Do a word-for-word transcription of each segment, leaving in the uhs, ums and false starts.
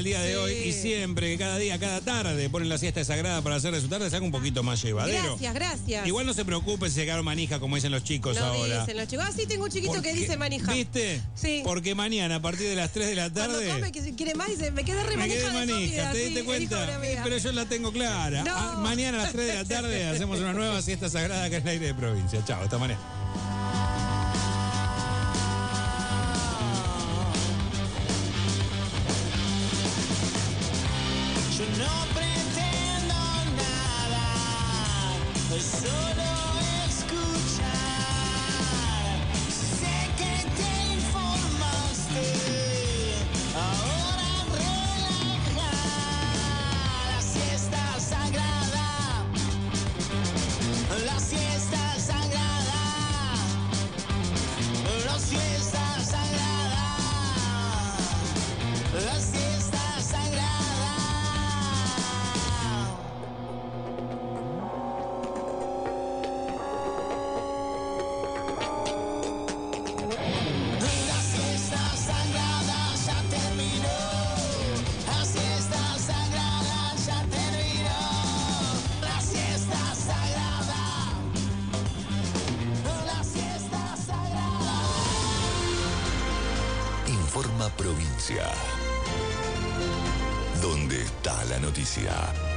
el día de Sí. hoy y siempre, que cada día, cada tarde ponen la siesta sagrada para hacer de su tarde, se haga un poquito más llevadero. Gracias, gracias. Igual no se preocupe si se quedaron manija, como dicen los chicos no ahora. dicen los chicos. Ah, sí, tengo un chiquito Porque- que dice manija. ¿Viste? Sí. Porque mañana, a partir de las tres de la Cuando tarde... come, que si quiere más, dice, me quedé re Me manija quedé de manija, comida, ¿te sí, diste dijo cuenta? una amiga. Pero yo la tengo clara. No. Ah, mañana a las tres de la tarde hacemos una nueva siesta sagrada que es el aire de provincia. Chao, hasta mañana. Yo no pretendo nada, solo escuchar. Sé que te informaste, ahora relaja. La siesta sagrada, la siesta sagrada, la siesta sagrada, la siesta sagrada. La siesta sagrada ya terminó. La siesta sagrada ya terminó. La siesta sagrada. La siesta sagrada. Informa Provincia. ¿Dónde está la noticia?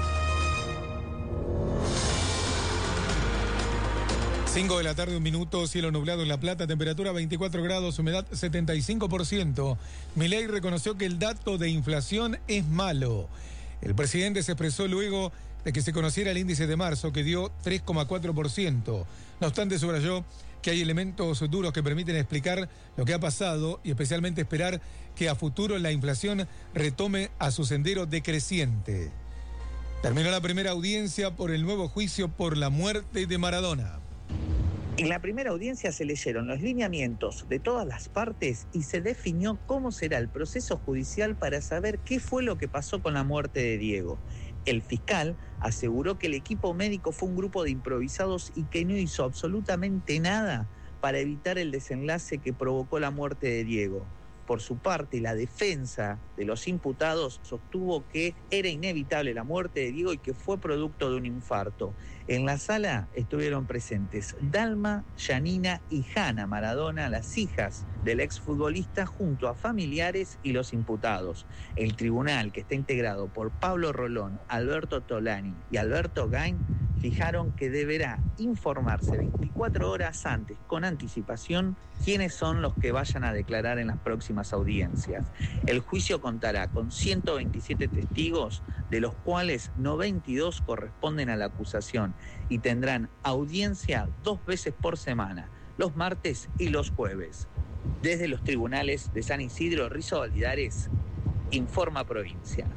cinco de la tarde, un minuto, cielo nublado en La Plata, temperatura veinticuatro grados, humedad setenta y cinco por ciento. Milei reconoció que el dato de inflación es malo. El presidente se expresó luego de que se conociera el índice de marzo, que dio tres coma cuatro por ciento. No obstante, subrayó que hay elementos duros que permiten explicar lo que ha pasado y especialmente esperar que a futuro la inflación retome a su sendero decreciente. Terminó la primera audiencia por el nuevo juicio por la muerte de Maradona. En la primera audiencia se leyeron los lineamientos de todas las partes y se definió cómo será el proceso judicial para saber qué fue lo que pasó con la muerte de Diego. El fiscal aseguró que el equipo médico fue un grupo de improvisados y que no hizo absolutamente nada para evitar el desenlace que provocó la muerte de Diego. Por su parte, la defensa de los imputados sostuvo que era inevitable la muerte de Diego y que fue producto de un infarto. En la sala estuvieron presentes Dalma, Yanina y Hanna Maradona, las hijas del exfutbolista, junto a familiares y los imputados. El tribunal, que está integrado por Pablo Rolón, Alberto Tolani y Alberto Gain, fijaron que deberá informarse veinticuatro horas antes, con anticipación, quiénes son los que vayan a declarar en las próximas audiencias. El juicio contará con ciento veintisiete testigos, de los cuales noventa y dos corresponden a la acusación, y tendrán audiencia dos veces por semana, los martes y los jueves. Desde los tribunales de San Isidro, Rizo Validares, Informa Provincia.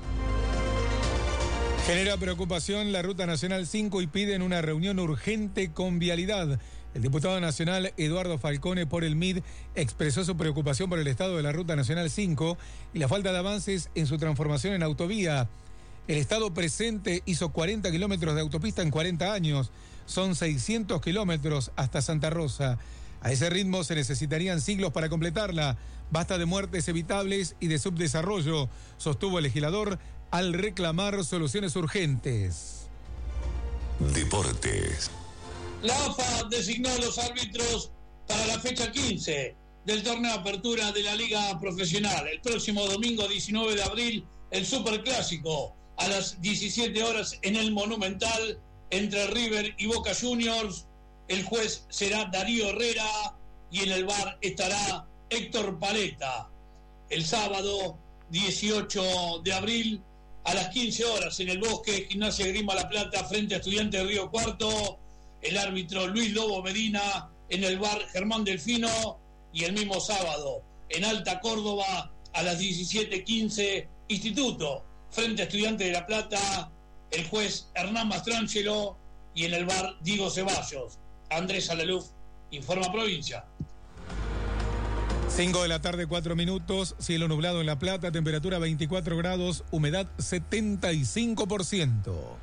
Genera preocupación la Ruta Nacional cinco y piden una reunión urgente con Vialidad. El diputado nacional Eduardo Falcone por el M I D expresó su preocupación por el estado de la Ruta Nacional cinco y la falta de avances en su transformación en autovía. El estado presente hizo cuarenta kilómetros de autopista en cuarenta años. Son seiscientos kilómetros hasta Santa Rosa. A ese ritmo se necesitarían siglos para completarla. Basta de muertes evitables y de subdesarrollo, sostuvo el legislador al reclamar soluciones urgentes. Deportes. La A F A designó a los árbitros para la fecha quince del torneo de apertura de la Liga Profesional. El próximo domingo diecinueve de abril, el Superclásico a las diecisiete horas en el Monumental entre River y Boca Juniors. El juez será Darío Herrera y en el V A R estará Héctor Paleta. El sábado dieciocho de abril a las quince horas en el Bosque, Gimnasia Grima La Plata frente a Estudiantes de Río Cuarto. El árbitro Luis Lobo Medina, en el V A R Germán Delfino, y el mismo sábado en Alta Córdoba a las diecisiete quince Instituto frente a Estudiantes de La Plata, el juez Hernán Mastrangelo, y en el V A R Diego Ceballos. Andrés Alaluf, Informa Provincia. cinco de la tarde, cuatro minutos, cielo nublado en La Plata, temperatura veinticuatro grados, humedad setenta y cinco por ciento.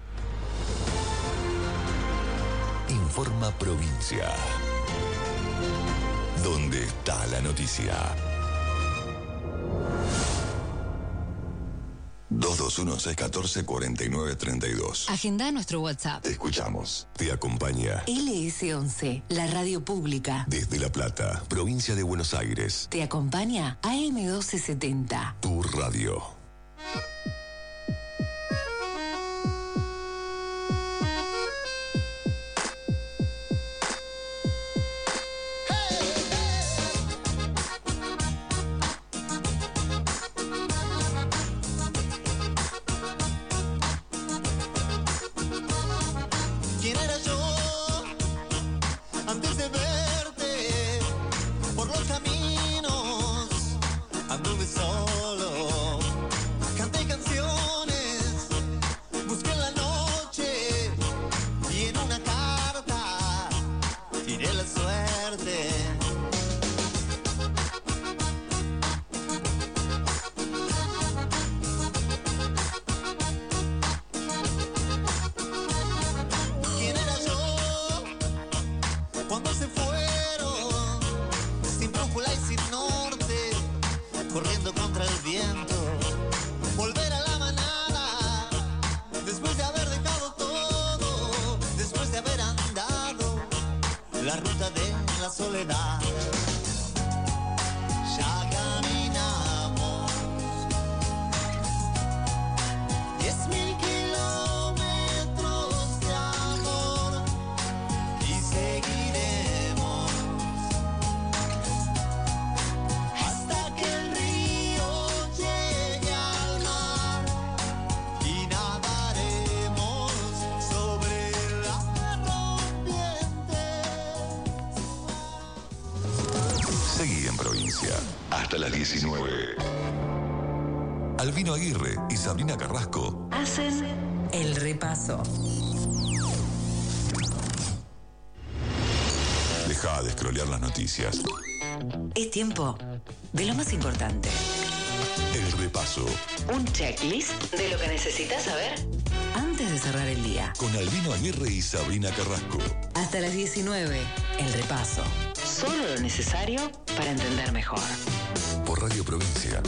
Informa Provincia. ¿Dónde está la noticia? dos dos uno, seis uno cuatro, cuatro nueve tres dos. Agenda nuestro WhatsApp. Te escuchamos. Te acompaña L S once, la radio pública. desde La Plata, provincia de Buenos Aires. Te acompaña A M doce setenta. Tu radio. ¿Quién era yo antes de verte? Por los caminos anduve solo, canté canciones, busqué en la noche y en una carta tiré la suerte. ¿Quién era yo cuando se fueron, sin brújula y sin norte, corriendo contra el viento? Volver a la manada, después de haber dejado todo, después de haber andado la ruta de la soledad. Ya caminamos diez mil kilómetros de amor y seguiremos hasta que el río llegue al mar y nadaremos sobre la rompiente. Seguí en provincia. Hasta las diecinueve. Albino Aguirre y Sabrina Carrasco. Hacen el repaso. Deja de scrollear las noticias. Es tiempo de lo más importante. El repaso. Un checklist de lo que necesitas saber antes de cerrar el día. Con Albino Aguirre y Sabrina Carrasco. Hasta las diecinueve, el repaso. Solo lo necesario para entender mejor. Por Radio Provincia.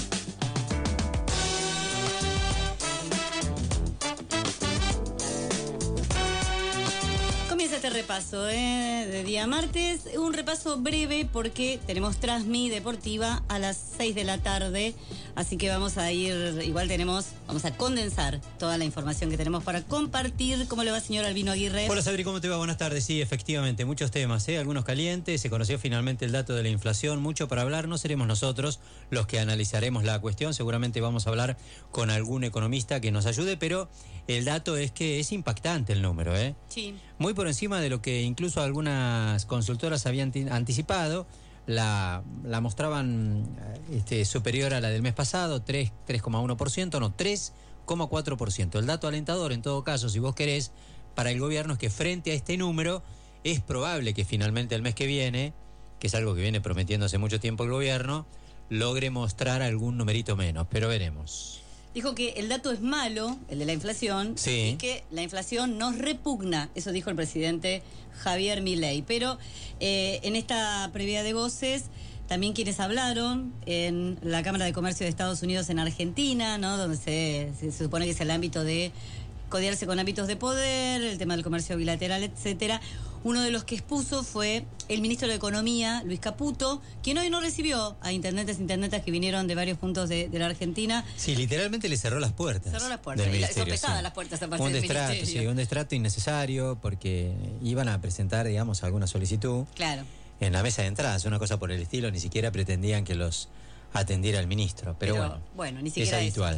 Comienza este repaso ¿eh? de día martes. Un repaso breve porque tenemos Transmi Deportiva a las seis de la tarde. Así que vamos a ir, igual tenemos, vamos a condensar toda la información que tenemos para compartir. ¿Cómo le va, señor Albino Aguirre? Hola, Sabri, ¿cómo te va? Buenas tardes. Sí, efectivamente, muchos temas, ¿eh? Algunos calientes. Se conoció finalmente el dato de la inflación. Mucho para hablar. No seremos nosotros los que analizaremos la cuestión. Seguramente vamos a hablar con algún economista que nos ayude, pero el dato es que es impactante el número, ¿eh? Sí. Muy por encima de lo que incluso algunas consultoras habían ti- anticipado. La, la mostraban este, superior a la del mes pasado, tres coma uno por ciento, no, tres coma cuatro por ciento. El dato alentador, en todo caso, si vos querés, para el gobierno es que frente a este número, es probable que finalmente el mes que viene, que es algo que viene prometiendo hace mucho tiempo el gobierno, logre mostrar algún numerito menos, pero veremos. Dijo que el dato es malo, el de la inflación, Sí. y que la inflación nos repugna. Eso dijo el presidente Javier Milei. Pero eh, en esta previa de voces, también quienes hablaron en la Cámara de Comercio de Estados Unidos en Argentina, ¿no? Donde se, se, se supone que es el ámbito de codearse con ámbitos de poder, el tema del comercio bilateral, etcétera. Uno de los que expuso fue el ministro de Economía, Luis Caputo, quien hoy no recibió a intendentes e intendentas que vinieron de varios puntos de, de la Argentina. Sí, literalmente le cerró las puertas. Cerró las puertas, del y la- ministerio, son pesadas sí. las puertas aparte Un del destrato, ministerio. sí, un destrato innecesario porque iban a presentar, digamos, alguna solicitud Claro. en la mesa de entradas, una cosa por el estilo, ni siquiera pretendían que los atendiera el ministro, pero, Pero, bueno, bueno, ni es siquiera eso. habitual.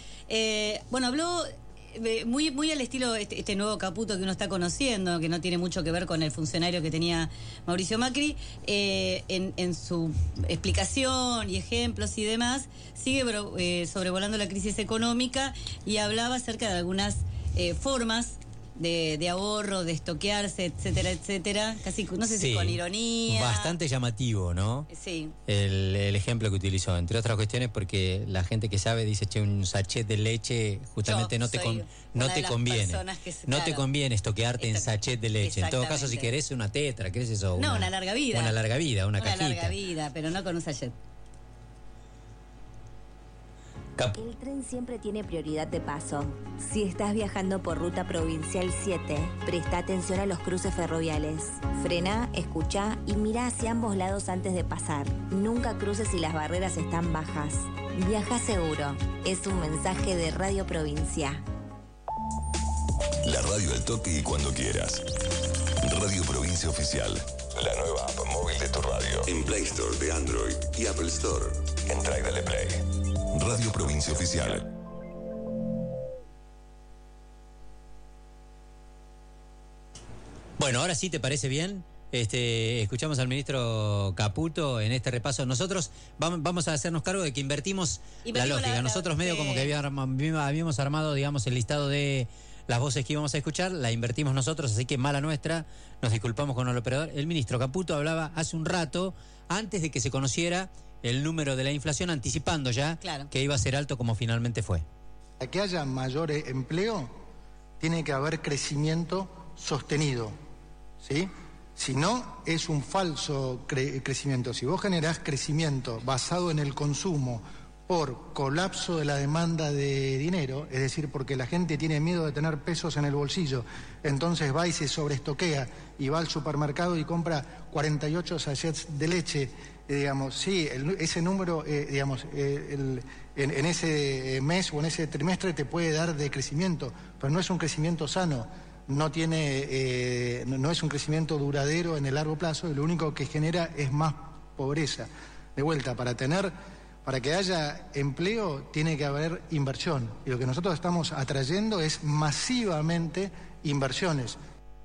Eh, bueno, habló eh, muy, muy al estilo este, este nuevo Caputo que uno está conociendo, que no tiene mucho que ver con el funcionario que tenía Mauricio Macri, eh, en, en su explicación y ejemplos y demás, sigue bro- eh, sobrevolando la crisis económica y hablaba acerca de algunas eh, formas de, de ahorro, de estoquearse, etcétera, etcétera, casi, no sé si Sí, con ironía. Bastante llamativo, ¿no? Sí. El, el ejemplo que utilizó, entre otras cuestiones porque la gente que sabe dice, che, un sachet de leche justamente Yo no te soy con- no una de te las conviene. personas que se- no te claro. conviene estoquearte en Esto- sachet de leche. En todo caso, si exactamente. querés una tetra, ¿qué es eso? No, una larga vida. Una larga vida, una, Una cajita. larga vida, pero no con un sachet. Capu. El tren siempre tiene prioridad de paso. Si estás viajando por ruta provincial siete, presta atención a los cruces ferroviales. Frena, escucha y mira hacia ambos lados antes de pasar. Nunca cruces si las barreras están bajas. Viaja seguro. Es un mensaje de Radio Provincia. La radio al toque y cuando quieras. Radio Provincia Oficial. La nueva app móvil de tu radio. En Play Store de Android y Apple Store. Entra y dale play. Radio Provincia Oficial. Bueno, ahora sí, ¿te parece bien? Este, escuchamos al ministro Caputo en este repaso. Nosotros vamos, vamos a hacernos cargo de que invertimos, invertimos la lógica. La, la, Nosotros medio sí. como que habíamos, habíamos armado, digamos, el listado de las voces que íbamos a escuchar, la invertimos nosotros, así que mala nuestra, nos disculpamos con el operador. El ministro Caputo hablaba hace un rato, antes de que se conociera el número de la inflación, anticipando ya claro. que iba a ser alto como finalmente fue. Para que haya mayor empleo, tiene que haber crecimiento sostenido, ¿sí? Si no, es un falso cre- crecimiento. Si vos generás crecimiento basado en el consumo por colapso de la demanda de dinero, es decir, porque la gente tiene miedo de tener pesos en el bolsillo, entonces va y se sobreestoquea y va al supermercado y compra cuarenta y ocho sachets de leche, eh, digamos, sí, el, ese número, eh, digamos, eh, el, en, en ese mes o en ese trimestre te puede dar de crecimiento, pero no es un crecimiento sano. No tiene, eh, no es un crecimiento duradero en el largo plazo y lo único que genera es más pobreza. De vuelta, para tener, para que haya empleo tiene que haber inversión y lo que nosotros estamos atrayendo es masivamente inversiones.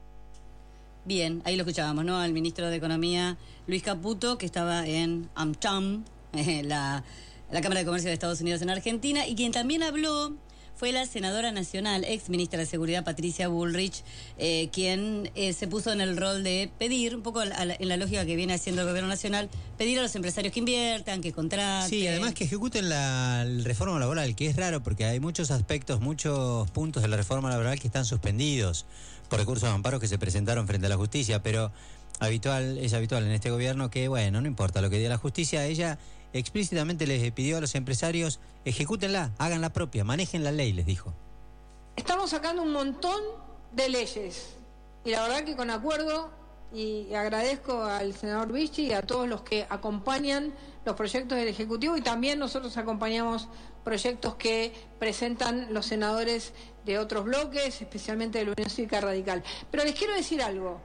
Bien, ahí lo escuchábamos, ¿no? Al ministro de Economía, Luis Caputo, que estaba en AmCham, eh, la, la Cámara de Comercio de Estados Unidos en Argentina, y quien también habló fue la senadora nacional, ex ministra de Seguridad, Patricia Bullrich, eh, quien eh, se puso en el rol de pedir, un poco a la, en la lógica que viene haciendo el gobierno nacional, pedir a los empresarios que inviertan, que contraten. Sí, además que ejecuten la, la reforma laboral, que es raro porque hay muchos aspectos, muchos puntos de la reforma laboral que están suspendidos por recursos de amparo que se presentaron frente a la justicia, pero habitual es habitual en este gobierno que, bueno, no importa lo que diga la justicia, ella explícitamente les pidió a los empresarios, ejecútenla, hagan la propia, manejen la ley, les dijo. Estamos sacando un montón de leyes y la verdad que con acuerdo, y agradezco al senador Vichy y a todos los que acompañan los proyectos del Ejecutivo y también nosotros acompañamos proyectos que presentan los senadores de otros bloques, especialmente de la Unión Cívica Radical. Pero les quiero decir algo,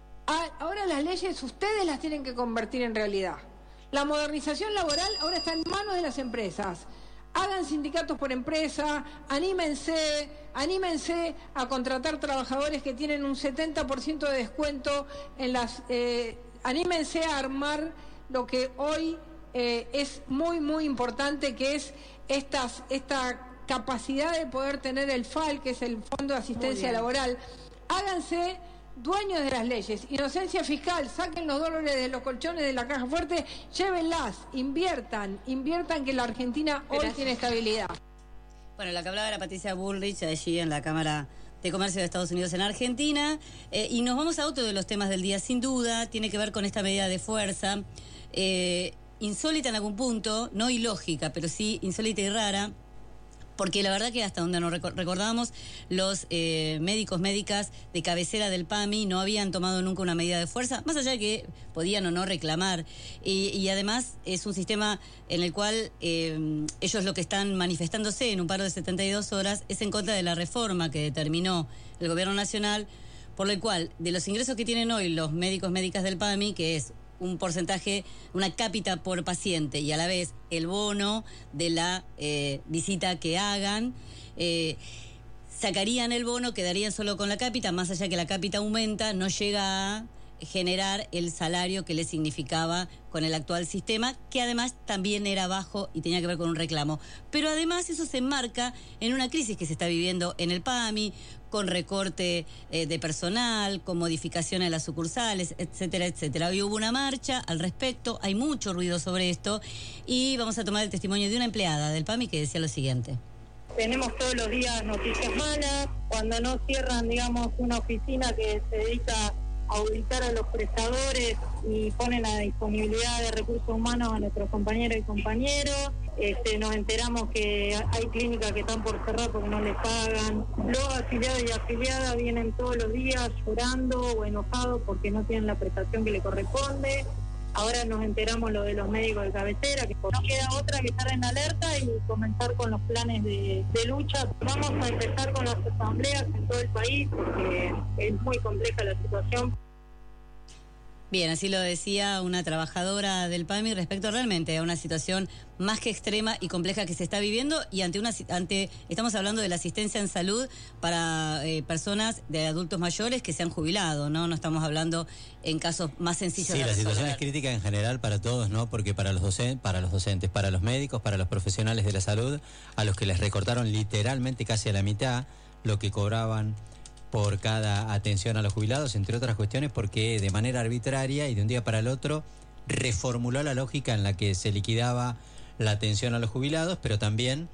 ahora las leyes ustedes las tienen que convertir en realidad. La modernización laboral ahora está en manos de las empresas. Hagan sindicatos por empresa, anímense, anímense a contratar trabajadores que tienen un setenta por ciento de descuento en las, eh, anímense a armar lo que hoy eh, es muy muy importante, que es estas, esta capacidad de poder tener el F A L, que es el Fondo de Asistencia Laboral. Háganse dueños de las leyes, inocencia fiscal, saquen los dólares de los colchones de la caja fuerte, llévenlas, inviertan, inviertan que la Argentina hoy Gracias. Tiene estabilidad. Bueno, la que hablaba era Patricia Bullrich, allí en la Cámara de Comercio de Estados Unidos en Argentina, eh, y nos vamos a otro de los temas del día, sin duda, tiene que ver con esta medida de fuerza, eh, insólita en algún punto, no ilógica, pero sí insólita y rara, porque la verdad que hasta donde nos recordábamos, los eh, médicos, médicas de cabecera del P A M I no habían tomado nunca una medida de fuerza, más allá de que podían o no reclamar. Y, y además es un sistema en el cual eh, ellos lo que están manifestándose en un paro de setenta y dos horas es en contra de la reforma que determinó el Gobierno Nacional, por lo cual de los ingresos que tienen hoy los médicos, médicas del P A M I, que es un porcentaje, una cápita por paciente y a la vez el bono de la eh, visita que hagan, eh, sacarían el bono, quedarían solo con la cápita, más allá que la cápita aumenta, no llega a generar el salario que le significaba con el actual sistema, que además también era bajo y tenía que ver con un reclamo. Pero además eso se enmarca en una crisis que se está viviendo en el P A M I, con recorte eh, de personal, con modificación en las sucursales, etcétera, etcétera. Hoy hubo una marcha al respecto, hay mucho ruido sobre esto y vamos a tomar el testimonio de una empleada del P A M I que decía lo siguiente. Tenemos todos los días noticias malas, cuando no cierran, digamos, una oficina que se dedica a auditar a los prestadores y ponen a disponibilidad de recursos humanos a nuestros compañeros y compañeros. Este, nos enteramos que hay clínicas que están por cerrar porque no les pagan. Los afiliados y afiliadas vienen todos los días llorando o enojados porque no tienen la prestación que le corresponde. Ahora nos enteramos lo de los médicos de cabecera, que no queda otra que estar en alerta y comenzar con los planes de, de lucha. Vamos a empezar con las asambleas en todo el país porque es muy compleja la situación. Bien, así lo decía una trabajadora del P A M I respecto realmente a una situación más que extrema y compleja que se está viviendo y ante una ante estamos hablando de la asistencia en salud para eh, personas de adultos mayores que se han jubilado, ¿no? No estamos hablando en casos más sencillos. Sí, de la resolver. situación es crítica en general para todos, ¿no? Porque para los docentes, para los docentes, para los médicos, para los profesionales de la salud, a los que les recortaron literalmente casi a la mitad lo que cobraban por cada atención a los jubilados, entre otras cuestiones, porque de manera arbitraria y de un día para el otro reformuló la lógica en la que se liquidaba la atención a los jubilados, pero también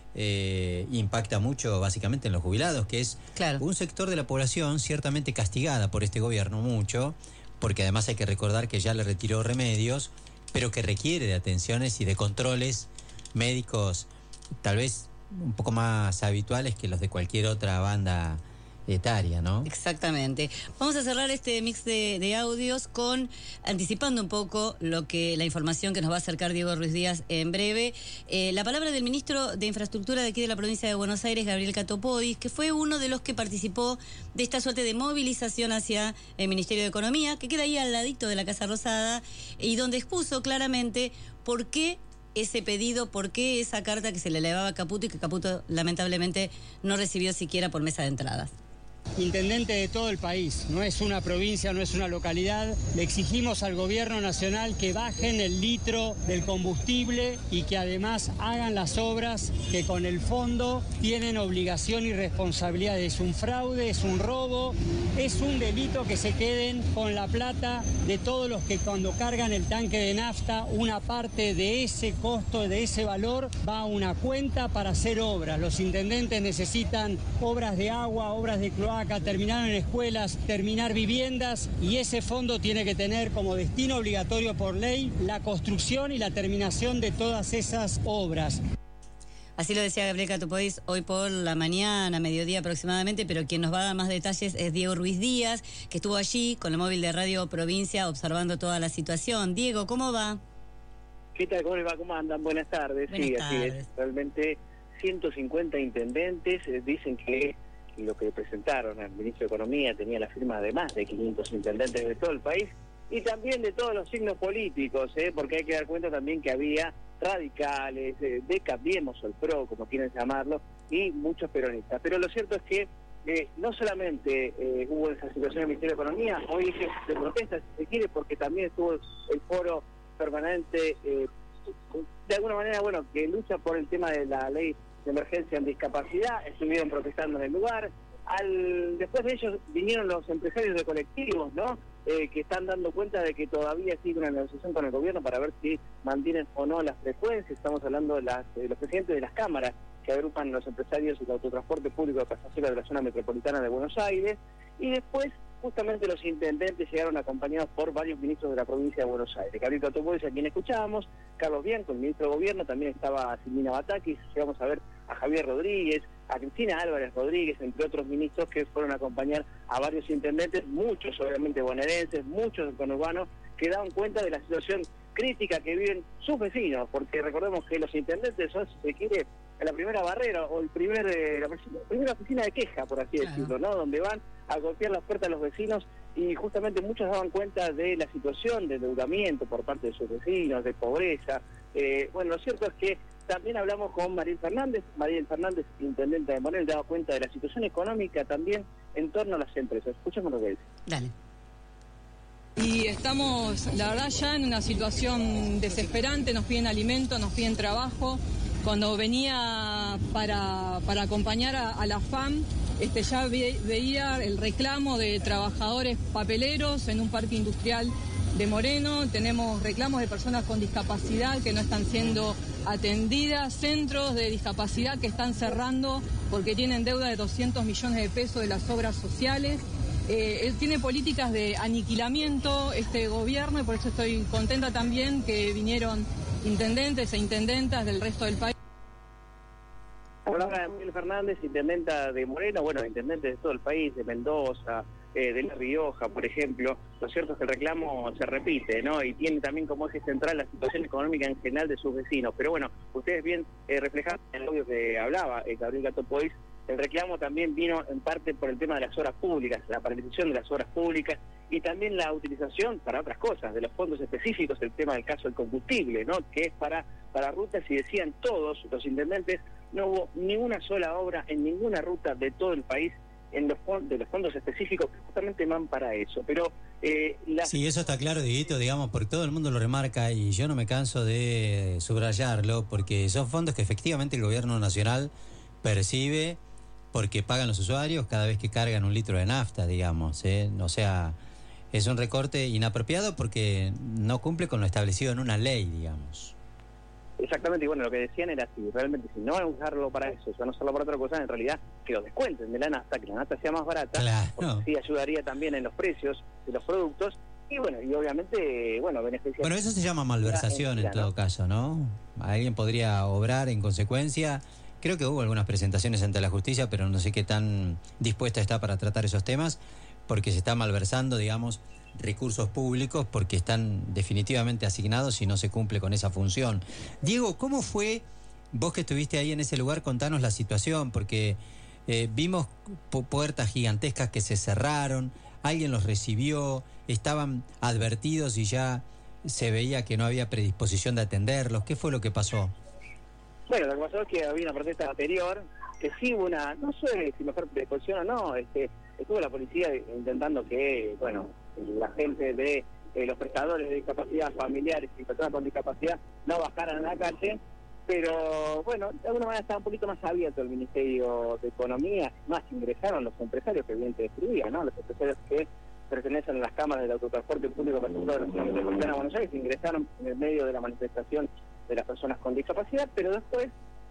eh, impacta mucho básicamente en los jubilados, que es claro. un sector de la población ciertamente castigada por este gobierno mucho, porque además hay que recordar que ya le retiró remedios, pero que requiere de atenciones y de controles médicos tal vez un poco más habituales que los de cualquier otra banda etaria, ¿no? Exactamente. Vamos a cerrar este mix de, de audios con, anticipando un poco lo que la información que nos va a acercar Diego Ruiz Díaz en breve. Eh, la palabra del ministro de Infraestructura de aquí de la provincia de Buenos Aires, Gabriel Catopodis, que fue uno de los que participó de esta suerte de movilización hacia el Ministerio de Economía, que queda ahí al ladito de la Casa Rosada, y donde expuso claramente por qué ese pedido, por qué esa carta que se le elevaba a Caputo y que Caputo lamentablemente no recibió siquiera por mesa de entradas. Intendente de todo el país, no es una provincia, no es una localidad. Le exigimos al gobierno nacional que bajen el litro del combustible y que además hagan las obras que con el fondo tienen obligación y responsabilidad. Es un fraude, es un robo, es un delito que se queden con la plata de todos los que cuando cargan el tanque de nafta, una parte de ese costo, de ese valor, va a una cuenta para hacer obras. Los intendentes necesitan obras de agua, obras de cloaca, terminar en escuelas, terminar viviendas, y ese fondo tiene que tener como destino obligatorio por ley la construcción y la terminación de todas esas obras. Así lo decía Gabriel Catopodis hoy por la mañana, mediodía aproximadamente, pero quien nos va a dar más detalles es Diego Ruiz Díaz, que estuvo allí con el móvil de Radio Provincia observando toda la situación. Diego, ¿cómo va? ¿Qué tal? ¿Cómo les va? ¿Cómo andan? Buenas tardes. Buenas sí, tardes. así es. Realmente ciento cincuenta intendentes eh, dicen que lo que presentaron al ministro de Economía tenía la firma de más de quinientos intendentes de todo el país y también de todos los signos políticos, ¿eh? Porque hay que dar cuenta también que había radicales, eh, de Cambiemos o el PRO, como quieren llamarlo, y muchos peronistas. Pero lo cierto es que eh, no solamente eh, hubo esa situación en el Ministerio de Economía, hoy es de protesta, si se quiere, porque también estuvo el foro permanente, eh, de alguna manera, bueno, que lucha por el tema de la ley de emergencia en discapacidad, estuvieron protestando en el lugar. Al después de ellos vinieron los empresarios de colectivos, ¿no? Eh, que están dando cuenta de que todavía sigue una negociación con el gobierno para ver si mantienen o no las frecuencias. Estamos hablando de, las, de los presidentes de las cámaras que agrupan los empresarios del autotransporte público de pasajeros de la zona metropolitana de Buenos Aires. Y después, justamente, los intendentes llegaron acompañados por varios ministros de la provincia de Buenos Aires. Gabriel Catopodis, a quien escuchábamos, Carlos Bianco, el ministro de Gobierno, también estaba Silvina Batakis, llegamos a ver a Javier Rodríguez, a Cristina Álvarez Rodríguez, entre otros ministros que fueron a acompañar a varios intendentes, muchos obviamente bonaerenses, muchos del conurbano, que daban cuenta de la situación crítica que viven sus vecinos, porque recordemos que los intendentes son, si se quiere, la primera barrera o el primer eh, la primera oficina de queja, por así claro. decirlo, ¿no? Donde van a golpear las puertas a los vecinos y justamente muchos daban cuenta de la situación de endeudamiento por parte de sus vecinos, de pobreza. Eh, bueno, lo cierto es que también hablamos con Mariel Fernández, Mariel Fernández, intendente de Moreno, daba cuenta de la situación económica también en torno a las empresas. Escuchemos lo que dice. Dale. Y estamos, la verdad, ya en una situación desesperante, nos piden alimento, nos piden trabajo. Cuando venía para, para acompañar a, a la F A M, este, ya ve, veía el reclamo de trabajadores papeleros en un parque industrial de Moreno. Tenemos reclamos de personas con discapacidad que no están siendo atendidas, centros de discapacidad que están cerrando porque tienen deuda de doscientos millones de pesos de las obras sociales. Eh, él tiene políticas de aniquilamiento este gobierno y por eso estoy contenta también que vinieron intendentes e intendentas del resto del país. Hablaba Miguel Fernández, intendenta de Moreno, bueno, intendentes de todo el país, de Mendoza, eh, de La Rioja, por ejemplo. Lo cierto es que el reclamo se repite, ¿no? Y tiene también como eje central la situación económica en general de sus vecinos. Pero bueno, ustedes bien eh, reflejaron en el audio que hablaba eh, Gabriel Gato Pois, el reclamo también vino en parte por el tema de las obras públicas, la paralización de las obras públicas y también la utilización para otras cosas de los fondos específicos, el tema del caso del combustible, ¿no? Que es para, para rutas, y decían todos los intendentes, no hubo ni una sola obra en ninguna ruta de todo el país en los fondos, de los fondos específicos que justamente van para eso. Pero eh, la... Sí, eso está claro, Dieguito, digamos, porque todo el mundo lo remarca y yo no me canso de subrayarlo, porque son fondos que efectivamente el gobierno nacional percibe porque pagan los usuarios cada vez que cargan un litro de nafta, digamos, ¿eh? O sea, es un recorte inapropiado porque no cumple con lo establecido en una ley, digamos. Exactamente, y bueno, lo que decían era si realmente si no van a usarlo para eso, si van a usarlo para otra cosa, en realidad que lo descuenten de la nafta, que la nafta sea más barata, claro, porque sí ayudaría también en los precios de los productos, y bueno, y obviamente, bueno, beneficia... Bueno, eso se llama malversación en todo caso, ¿no? Alguien podría obrar en consecuencia. Creo que hubo algunas presentaciones ante la justicia, pero no sé qué tan dispuesta está para tratar esos temas, porque se está malversando, digamos, recursos públicos, porque están definitivamente asignados y no se cumple con esa función. Diego, ¿cómo fue, vos que estuviste ahí en ese lugar, contanos la situación? Porque eh, vimos pu- puertas gigantescas que se cerraron, alguien los recibió, estaban advertidos y ya se veía que no había predisposición de atenderlos. ¿Qué fue lo que pasó? Bueno, lo que pasó es que había una protesta anterior, que sí hubo una, no sé si mejor predisposición o no, este, estuvo la policía intentando que, bueno, la gente de eh, los prestadores de discapacidad, familiares y personas con discapacidad no bajaran a la calle, pero bueno, de alguna manera estaba un poquito más abierto el Ministerio de Economía, más ingresaron los empresarios que bien te describía, ¿no? Los empresarios que pertenecen a las cámaras del autotransporte público para el sector de la Metropolitana de Buenos Aires, ingresaron en el medio de la manifestación de las personas con discapacidad, pero después,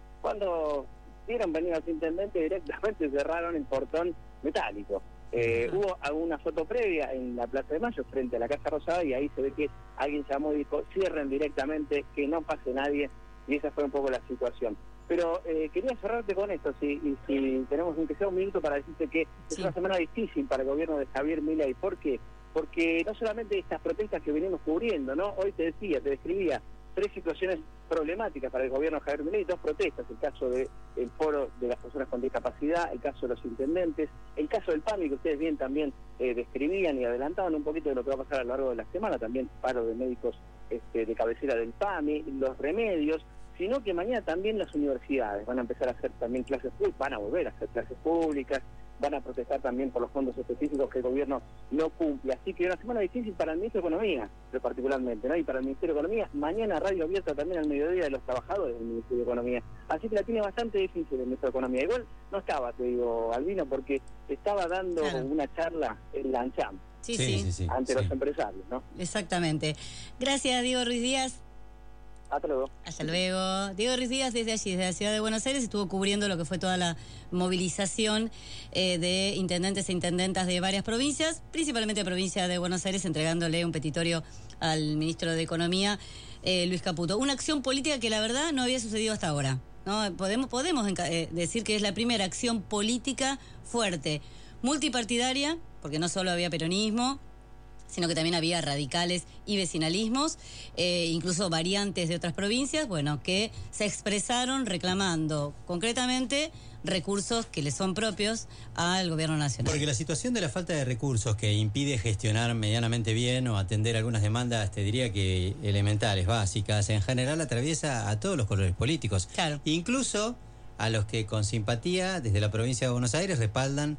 cuando vieron venir a los intendentes, directamente cerraron el portón metálico. Eh, hubo alguna foto previa en la Plaza de Mayo, frente a la Casa Rosada, y ahí se ve que alguien llamó y dijo, cierren directamente, que no pase nadie, y esa fue un poco la situación. Pero eh, quería cerrarte con esto, si, y si tenemos un que sea un minuto para decirte que sí. Es una semana difícil para el gobierno de Javier Milei. ¿Por qué? Porque no solamente estas protestas que venimos cubriendo, ¿no? Hoy te decía, te describía tres situaciones problemáticas para el gobierno de Javier Milei, dos protestas, el caso del foro de las personas con discapacidad, el caso de los intendentes, el caso del PAMI, que ustedes bien también eh, describían y adelantaban un poquito de lo que va a pasar a lo largo de la semana, también paro de médicos este, de cabecera del PAMI, los remedios, sino que mañana también las universidades van a empezar a hacer también clases públicas, van a volver a hacer clases públicas, van a protestar también por los fondos específicos que el gobierno no cumple. Así que una semana difícil para el Ministro de Economía, pero particularmente, ¿no? Y para el Ministerio de Economía, mañana radio abierta también al mediodía de los trabajadores del Ministerio de Economía. Así que la tiene bastante difícil el Ministro de Economía. Igual no estaba, te digo, Albino, porque estaba dando claro. una charla en la ANCHAM, sí, sí, sí, sí, ante sí. los empresarios, ¿no? Exactamente. Gracias, Diego Ruiz Díaz. Hasta luego. Hasta luego. Diego Ruiz Díaz desde allí, desde la ciudad de Buenos Aires, estuvo cubriendo lo que fue toda la movilización eh, de intendentes e intendentas de varias provincias, principalmente provincia de Buenos Aires, entregándole un petitorio al ministro de Economía, eh, Luis Caputo. Una acción política que la verdad no había sucedido hasta ahora, ¿no? Podemos, podemos eh, decir que es la primera acción política fuerte, multipartidaria, porque no solo había peronismo, sino que también había radicales y vecinalismos, eh, incluso variantes de otras provincias, bueno, que se expresaron reclamando concretamente recursos que le son propios al gobierno nacional. Porque la situación de la falta de recursos que impide gestionar medianamente bien o atender algunas demandas, te diría que elementales, básicas, en general atraviesa a todos los colores políticos. Claro. Incluso a los que con simpatía desde la provincia de Buenos Aires respaldan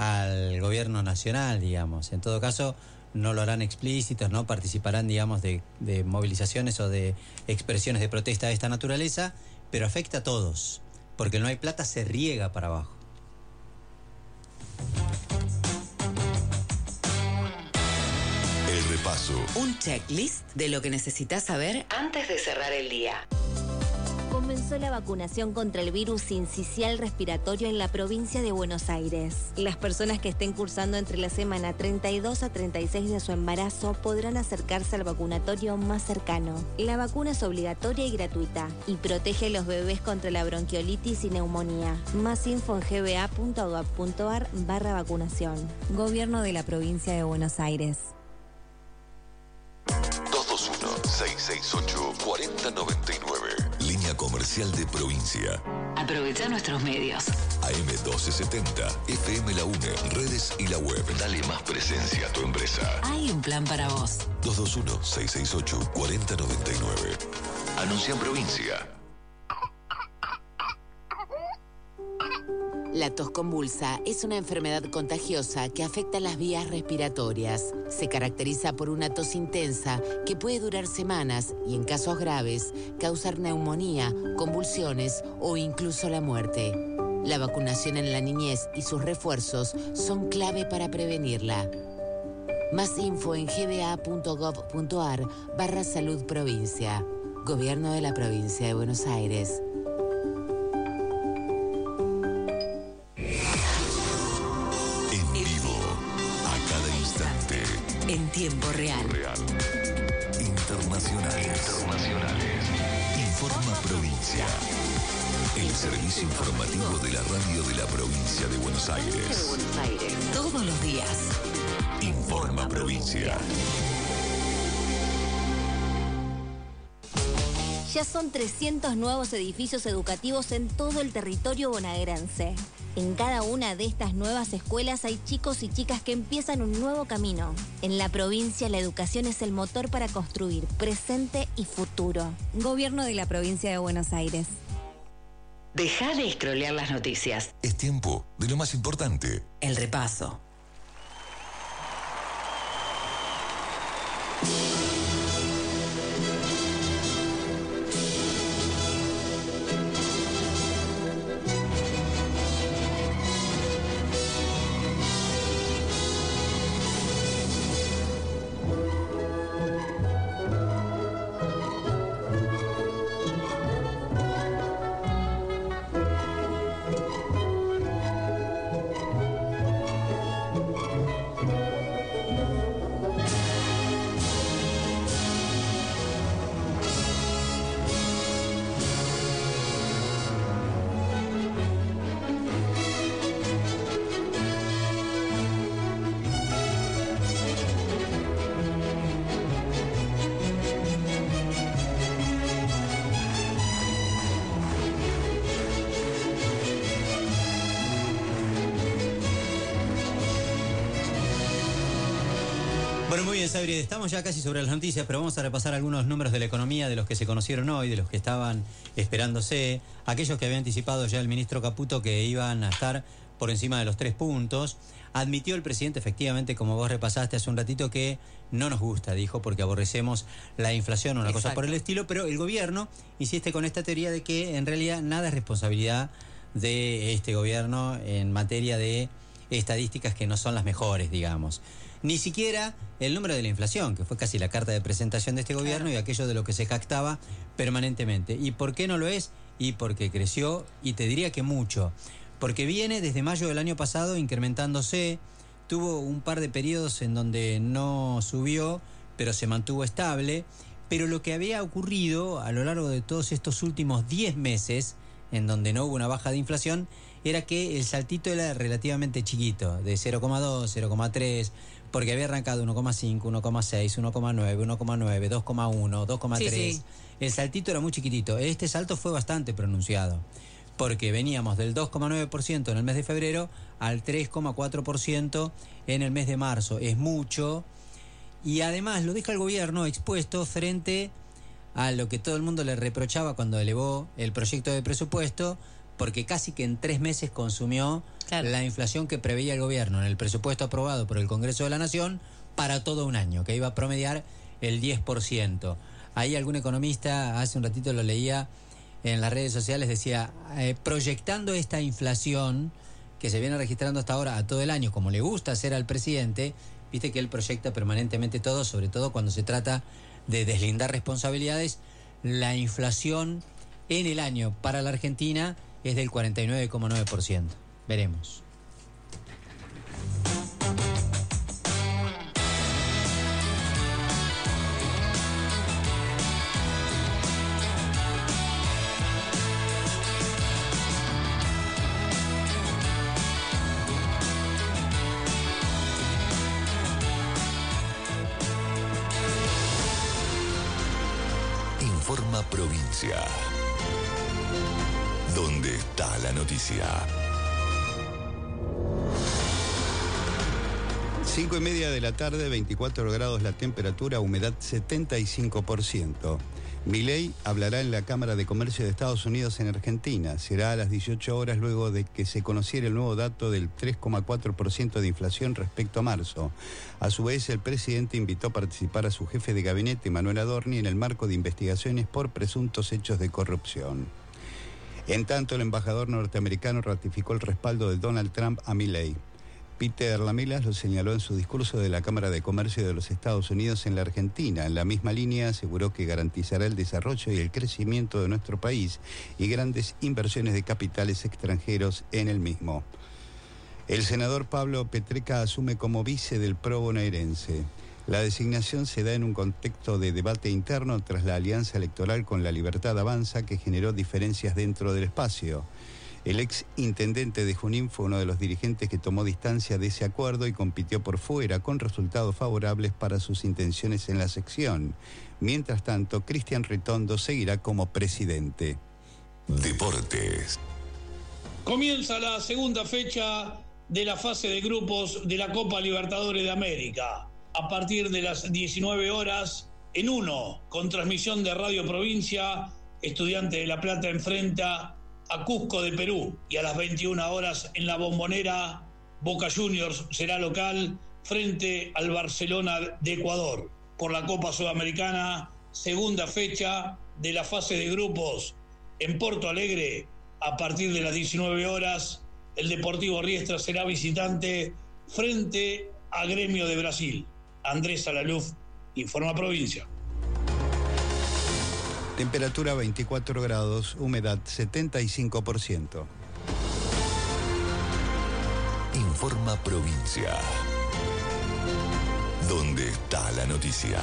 al gobierno nacional, digamos. En todo caso, no lo harán explícitos, no participarán, digamos, de, de movilizaciones o de expresiones de protesta de esta naturaleza, pero afecta a todos, porque no hay plata, se riega para abajo. El repaso. Un checklist de lo que necesitas saber antes de cerrar el día. Comenzó la vacunación contra el virus sincicial respiratorio en la provincia de Buenos Aires. Las personas que estén cursando entre la semana treinta y dos a treinta y seis de su embarazo podrán acercarse al vacunatorio más cercano. La vacuna es obligatoria y gratuita y protege a los bebés contra la bronquiolitis y neumonía. Más info en gba.gov.ar barra vacunación. Gobierno de la provincia de Buenos Aires. dos dos uno, seis seis ocho, cuatro cero nueve nueve. Línea comercial de provincia. Aprovecha nuestros medios. A M doce setenta, F M La UNE, redes y la web. Dale más presencia a tu empresa. Hay un plan para vos. dos dos uno, seis seis ocho, cuatro cero nueve nueve. Anuncia en provincia. La tos convulsa es una enfermedad contagiosa que afecta las vías respiratorias. Se caracteriza por una tos intensa que puede durar semanas y, en casos graves, causar neumonía, convulsiones o incluso la muerte. La vacunación en la niñez y sus refuerzos son clave para prevenirla. Más info en gba.gov.ar barra salud provincia. Gobierno de la provincia de Buenos Aires. En tiempo real. Real. Internacionales. Internacionales. Informa Provincia. El servicio informativo de la radio de la provincia de Buenos Aires. Buenos Aires. Todos los días. Informa Provincia. Ya son trescientos nuevos edificios educativos en todo el territorio bonaerense. En cada una de estas nuevas escuelas hay chicos y chicas que empiezan un nuevo camino. En la provincia, la educación es el motor para construir presente y futuro. Gobierno de la provincia de Buenos Aires. Deja de scrollear las noticias. Es tiempo de lo más importante. El repaso. Bueno, muy bien, Sabri, estamos ya casi sobre las noticias, pero vamos a repasar algunos números de la economía, de los que se conocieron hoy, de los que estaban esperándose, aquellos que había anticipado ya el ministro Caputo que iban a estar por encima de los tres puntos. Admitió el presidente, efectivamente, como vos repasaste hace un ratito, que no nos gusta, dijo, porque aborrecemos la inflación o una Exacto. cosa por el estilo, pero el gobierno insiste con esta teoría de que en realidad nada es responsabilidad de este gobierno en materia de estadísticas que no son las mejores, digamos. Ni siquiera el número de la inflación, que fue casi la carta de presentación de este gobierno, claro, y aquello de lo que se jactaba permanentemente. ¿Y por qué no lo es? Y porque creció, y te diría que mucho. Porque viene desde mayo del año pasado incrementándose, tuvo un par de periodos en donde no subió, pero se mantuvo estable. Pero lo que había ocurrido a lo largo de todos estos últimos diez meses, en donde no hubo una baja de inflación, era que el saltito era relativamente chiquito, de cero coma dos, cero coma tres, porque había arrancado uno coma cinco, uno coma seis, uno coma nueve, uno coma nueve, dos coma uno, dos coma tres. Sí, sí. El saltito era muy chiquitito. Este salto fue bastante pronunciado, porque veníamos del dos coma nueve por ciento en el mes de febrero al tres coma cuatro por ciento en el mes de marzo. Es mucho, y además lo deja el gobierno expuesto frente a lo que todo el mundo le reprochaba cuando elevó el proyecto de presupuesto, porque casi que en tres meses consumió, claro, la inflación que preveía el gobierno en el presupuesto aprobado por el Congreso de la Nación para todo un año, que iba a promediar el diez por ciento. Ahí algún economista, hace un ratito lo leía en las redes sociales, decía, eh, proyectando esta inflación que se viene registrando hasta ahora a todo el año, como le gusta hacer al presidente, viste que él proyecta permanentemente todo, sobre todo cuando se trata de deslindar responsabilidades. La inflación en el año para la Argentina es del cuarenta y nueve coma nueve por ciento. Veremos. Informa Provincia. ¿Dónde está la noticia? Cinco y media de la tarde, veinticuatro grados la temperatura, humedad setenta y cinco por ciento. Milei hablará en la Cámara de Comercio de Estados Unidos en Argentina. Será a las dieciocho horas luego de que se conociera el nuevo dato del tres coma cuatro por ciento de inflación respecto a marzo. A su vez, el presidente invitó a participar a su jefe de gabinete, Manuel Adorni, en el marco de investigaciones por presuntos hechos de corrupción. En tanto, el embajador norteamericano ratificó el respaldo de Donald Trump a Milei. Peter Lamelas lo señaló en su discurso de la Cámara de Comercio de los Estados Unidos en la Argentina. En la misma línea aseguró que garantizará el desarrollo y el crecimiento de nuestro país y grandes inversiones de capitales extranjeros en el mismo. El senador Pablo Petreca asume como vice del PRO bonaerense. La designación se da en un contexto de debate interno tras la alianza electoral con La Libertad Avanza que generó diferencias dentro del espacio. El ex intendente de Junín fue uno de los dirigentes que tomó distancia de ese acuerdo y compitió por fuera con resultados favorables para sus intenciones en la sección. Mientras tanto, Cristian Ritondo seguirá como presidente. Deportes. Comienza la segunda fecha de la fase de grupos de la Copa Libertadores de América. A partir de las diecinueve horas, en uno, con transmisión de Radio Provincia, Estudiantes de La Plata enfrenta a Cusco de Perú, y a las veintiuna horas en la Bombonera, Boca Juniors será local frente al Barcelona de Ecuador. Por la Copa Sudamericana, segunda fecha de la fase de grupos en Porto Alegre, a partir de las diecinueve horas, el Deportivo Riestra será visitante frente a Gremio de Brasil. Andrés Alaluf, Informa Provincia. Temperatura veinticuatro grados, humedad setenta y cinco por ciento. Informa Provincia. ¿Dónde está la noticia?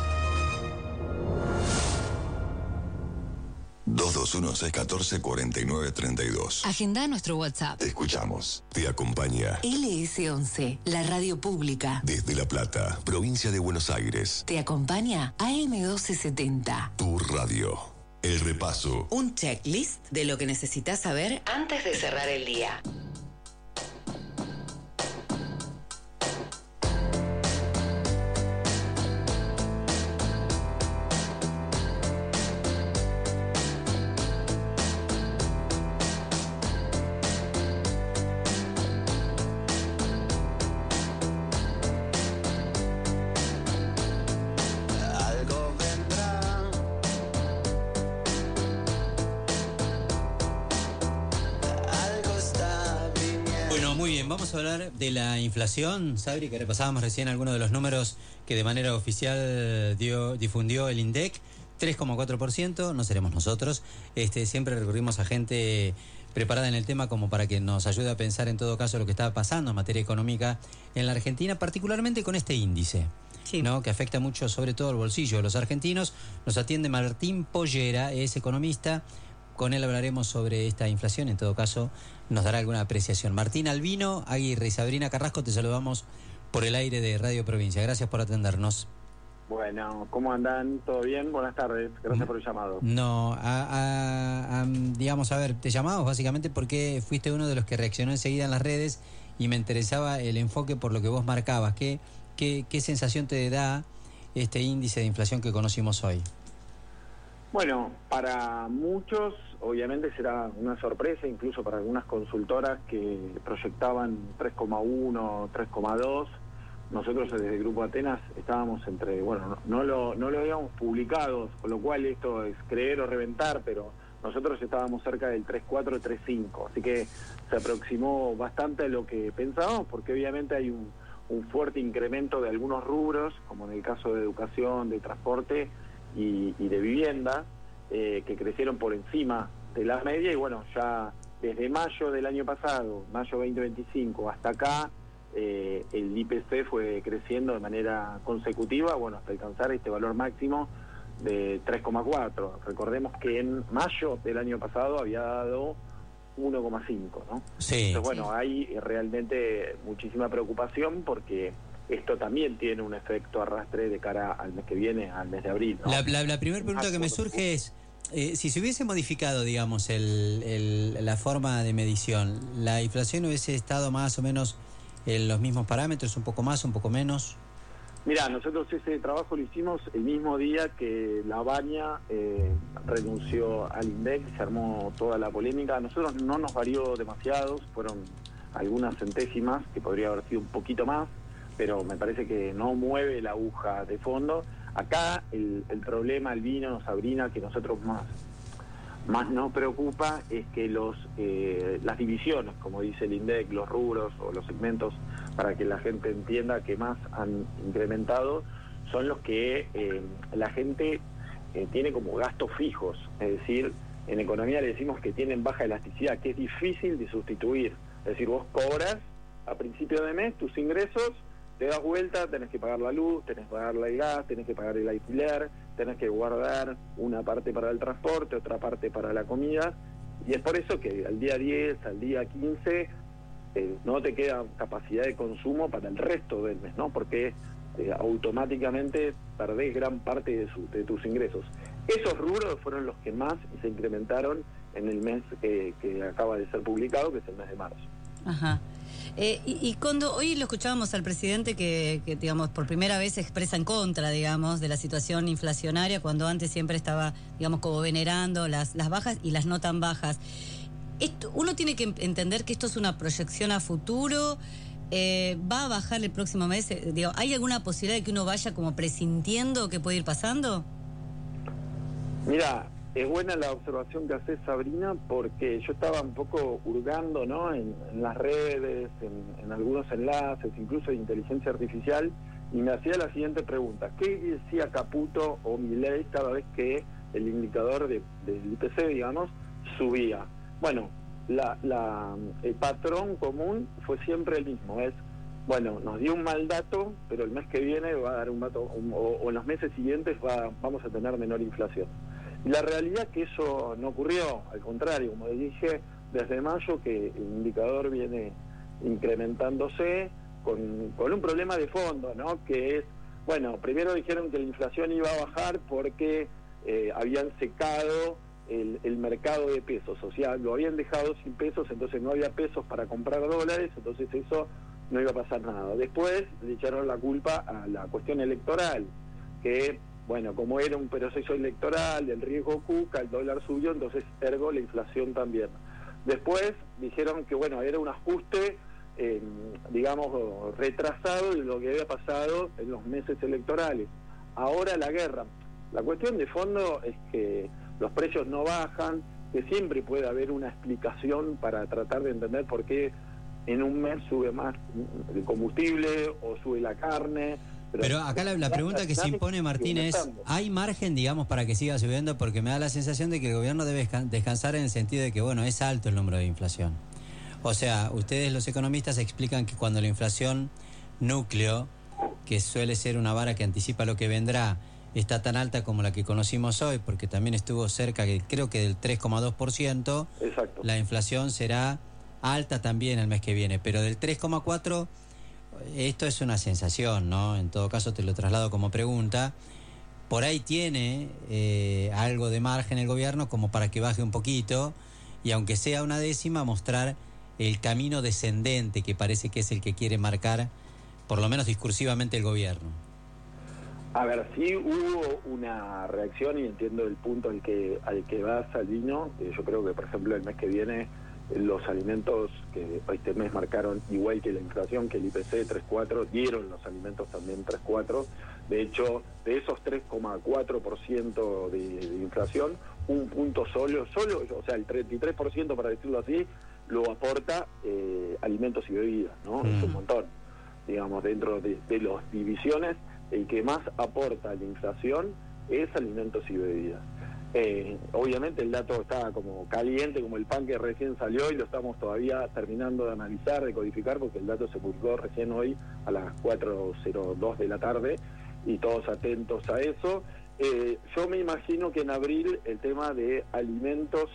dos dos uno, seis uno cuatro, cuatro nueve tres dos. Agenda nuestro WhatsApp. Te escuchamos. Te acompaña L S once, la radio pública. desde La Plata, provincia de Buenos Aires. Te acompaña A M doce setenta. Tu radio. El repaso. Un checklist de lo que necesitas saber antes de cerrar el día. Vamos a hablar de la inflación, Sabri, que repasábamos recién algunos de los números que de manera oficial dio, difundió el INDEC. tres coma cuatro por ciento, no seremos nosotros. Este, siempre recurrimos a gente preparada en el tema como para que nos ayude a pensar en todo caso lo que está pasando en materia económica en la Argentina, particularmente con este índice. Sí. ¿No? Que afecta mucho sobre todo el bolsillo de los argentinos. Nos atiende Martín Pollera, es economista. Con él hablaremos sobre esta inflación, en todo caso nos dará alguna apreciación. Martín Albino Aguirre y Sabrina Carrasco, te saludamos por el aire de Radio Provincia. Gracias por atendernos. Bueno, ¿cómo andan? ¿Todo bien? Buenas tardes, gracias por el llamado. No, a, a, a, digamos, a ver, te llamamos básicamente porque fuiste uno de los que reaccionó enseguida en las redes y me interesaba el enfoque por lo que vos marcabas. ¿Qué, qué, qué sensación te da este índice de inflación que conocimos hoy? Bueno, para muchos obviamente será una sorpresa, incluso para algunas consultoras que proyectaban tres coma uno, tres coma dos. Nosotros desde el Grupo Atenas estábamos entre, bueno, no, no lo no lo habíamos publicado, con lo cual esto es creer o reventar, pero nosotros estábamos cerca del tres coma cuatro, tres coma cinco, así que se aproximó bastante a lo que pensábamos, porque obviamente hay un, un fuerte incremento de algunos rubros, como en el caso de educación, de transporte y, y de vivienda, eh, que crecieron por encima de la media, y bueno, ya desde mayo del año pasado, mayo veinte veinticinco, hasta acá, eh, el I P C fue creciendo de manera consecutiva, bueno, hasta alcanzar este valor máximo de tres coma cuatro. Recordemos que en mayo del año pasado había dado uno coma cinco, ¿no? Sí. Entonces, bueno, hay realmente muchísima preocupación porque esto también tiene un efecto arrastre de cara al mes que viene, al mes de abril, ¿no? La, la, la primera pregunta que me surge es, eh, si se hubiese modificado, digamos, el, el, la forma de medición, ¿la inflación hubiese estado más o menos en los mismos parámetros, un poco más, un poco menos? Mirá, nosotros ese trabajo lo hicimos el mismo día que La Baña eh, renunció al INDEC, se armó toda la polémica. A nosotros no nos varió demasiado, fueron algunas centésimas, que podría haber sido un poquito más, pero me parece que no mueve la aguja de fondo. Acá el, el problema, Albino, Sabrina, que nosotros más, más nos preocupa es que los eh, las divisiones, como dice el INDEC, los rubros o los segmentos, para que la gente entienda que más han incrementado, son los que eh, la gente eh, tiene como gastos fijos. Es decir, en economía le decimos que tienen baja elasticidad, que es difícil de sustituir. Es decir, vos cobras a principio de mes tus ingresos, te das vuelta, tenés que pagar la luz, tenés que pagar el gas, tenés que pagar el alquiler, tenés que guardar una parte para el transporte, otra parte para la comida, y es por eso que al día diez, al día quince, eh, no te queda capacidad de consumo para el resto del mes, ¿no? Porque eh, automáticamente perdés gran parte de, su, de tus ingresos. Esos rubros fueron los que más se incrementaron en el mes eh, que acaba de ser publicado, que es el mes de marzo. Ajá. Eh, y, y cuando hoy lo escuchábamos al presidente que, que, digamos, por primera vez se expresa en contra, digamos, de la situación inflacionaria, cuando antes siempre estaba, digamos, como venerando las, las bajas y las no tan bajas. Esto, uno tiene que entender que esto es una proyección a futuro. Eh, ¿Va a bajar el próximo mes? Eh, digo, ¿hay alguna posibilidad de que uno vaya como presintiendo que puede ir pasando? Mira, es buena la observación que hace Sabrina, porque yo estaba un poco hurgando, ¿no?, en, en las redes, en, en algunos enlaces, incluso de inteligencia artificial, y me hacía la siguiente pregunta: ¿qué decía Caputo o Milei cada vez que el indicador de, del I P C, digamos, subía? Bueno, la, la, el patrón común fue siempre el mismo, es, bueno, nos dio un mal dato, pero el mes que viene va a dar un dato, un, o, o en los meses siguientes va, vamos a tener menor inflación. Y la realidad es que eso no ocurrió, al contrario, como dije, desde mayo que el indicador viene incrementándose con, con un problema de fondo, ¿no?, que es, bueno, primero dijeron que la inflación iba a bajar porque eh, habían secado el, el mercado de pesos, o sea, lo habían dejado sin pesos, entonces no había pesos para comprar dólares, entonces eso no iba a pasar nada. Después le echaron la culpa a la cuestión electoral, que, bueno, como era un proceso electoral del riesgo Cuca, el dólar subió, entonces ergo la inflación también. Después dijeron que, bueno, era un ajuste, eh, digamos, retrasado de lo que había pasado en los meses electorales. Ahora la guerra. La cuestión de fondo es que los precios no bajan, que siempre puede haber una explicación para tratar de entender por qué en un mes sube más el combustible o sube la carne. Pero, Pero acá la, la pregunta que se impone, Martín, es, ¿hay margen, digamos, para que siga subiendo? Porque me da la sensación de que el gobierno debe descansar en el sentido de que, bueno, es alto el número de inflación. O sea, ustedes los economistas explican que cuando la inflación núcleo, que suele ser una vara que anticipa lo que vendrá, está tan alta como la que conocimos hoy, porque también estuvo cerca, que creo que del tres coma dos por ciento, exacto, la inflación será alta también el mes que viene, pero del tres coma cuatro por ciento, esto es una sensación, ¿no? En todo caso te lo traslado como pregunta. Por ahí tiene eh, algo de margen el gobierno como para que baje un poquito y aunque sea una décima, mostrar el camino descendente que parece que es el que quiere marcar, por lo menos discursivamente, el gobierno. A ver, sí hubo una reacción y entiendo el punto al que al que va Salvino. Eh, yo creo que, por ejemplo, el mes que viene los alimentos que este mes marcaron igual que la inflación, que el I P C tres coma cuatro, dieron los alimentos también tres coma cuatro. De hecho, de esos tres coma cuatro por ciento de, de inflación, un punto solo, solo, o sea, el treinta y tres por ciento, para decirlo así, lo aporta eh, alimentos y bebidas, ¿no? Mm. Es un montón. Digamos, dentro de, de las divisiones, el que más aporta a la inflación es alimentos y bebidas. Eh, obviamente el dato está como caliente, como el pan que recién salió, y lo estamos todavía terminando de analizar, de codificar, porque el dato se publicó recién hoy a las cuatro cero dos de la tarde, y todos atentos a eso. Eh, yo me imagino que en abril el tema de alimentos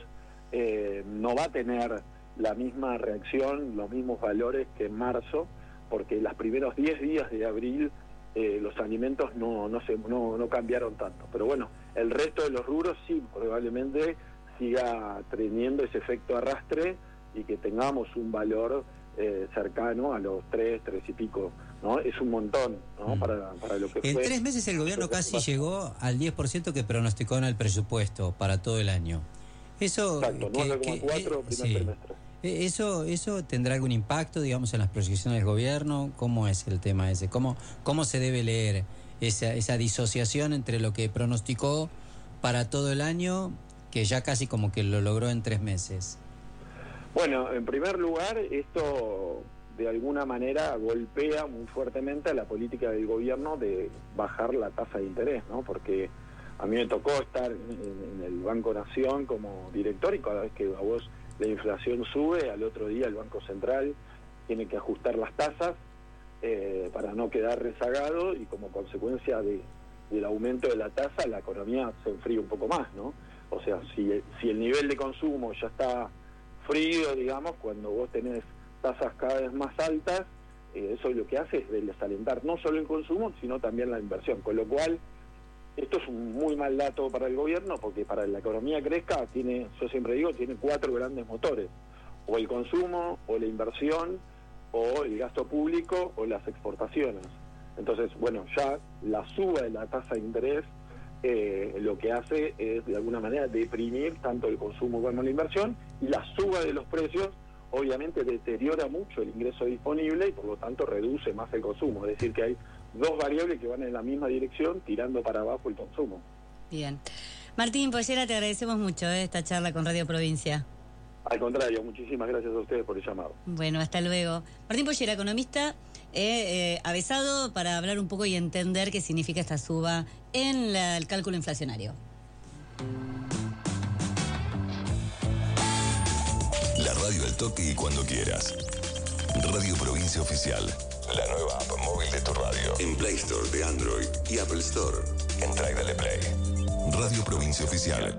eh, no va a tener la misma reacción, los mismos valores que en marzo, porque los primeros diez días de abril eh, los alimentos no, no, se, no, no cambiaron tanto. Pero bueno, el resto de los rubros sí, probablemente siga teniendo ese efecto arrastre y que tengamos un valor eh, cercano a los tres, tres y pico, ¿no? Es un montón, ¿no? Mm. Para, para lo que en fue. En tres meses el gobierno casi llegó al diez por ciento que pronosticó en el presupuesto para todo el año. Eso, Exacto, nueve coma cuatro primer sí. trimestre. ¿Eso, ¿Eso tendrá algún impacto, digamos, en las proyecciones del gobierno? ¿Cómo es el tema ese? ¿Cómo, cómo se debe leer esa, esa disociación entre lo que pronosticó para todo el año, que ya casi como que lo logró en tres meses? Bueno, en primer lugar, esto de alguna manera golpea muy fuertemente a la política del gobierno de bajar la tasa de interés, ¿no? Porque a mí me tocó estar en, en el Banco Nación como director, y cada vez que a vos la inflación sube, al otro día el Banco Central tiene que ajustar las tasas eh, para no quedar rezagado, y como consecuencia de, del aumento de la tasa la economía se enfría un poco más, ¿no? O sea, si, si el nivel de consumo ya está frío, digamos, cuando vos tenés tasas cada vez más altas, eh, eso lo que hace es desalentar no solo el consumo, sino también la inversión, con lo cual esto es un muy mal dato para el gobierno, porque para la economía crezca, tiene, yo siempre digo, tiene cuatro grandes motores: o el consumo, o la inversión, o el gasto público, o las exportaciones. Entonces, bueno, ya la suba de la tasa de interés eh, lo que hace es, de alguna manera, deprimir tanto el consumo como la inversión, y la suba de los precios, obviamente, deteriora mucho el ingreso disponible y, por lo tanto, reduce más el consumo. Es decir, que hay dos variables que van en la misma dirección, tirando para abajo el consumo. Bien. Martín Pollera, te agradecemos mucho eh, esta charla con Radio Provincia. Al contrario, muchísimas gracias a ustedes por el llamado. Bueno, hasta luego. Martín Pollera, economista, eh, eh, avesado para hablar un poco y entender qué significa esta suba en la, el cálculo inflacionario. La radio al toque y cuando quieras. Radio Provincia Oficial. La nueva app móvil de tu radio. En Play Store de Android y Apple Store. Entra y dale play. Radio Provincia Oficial.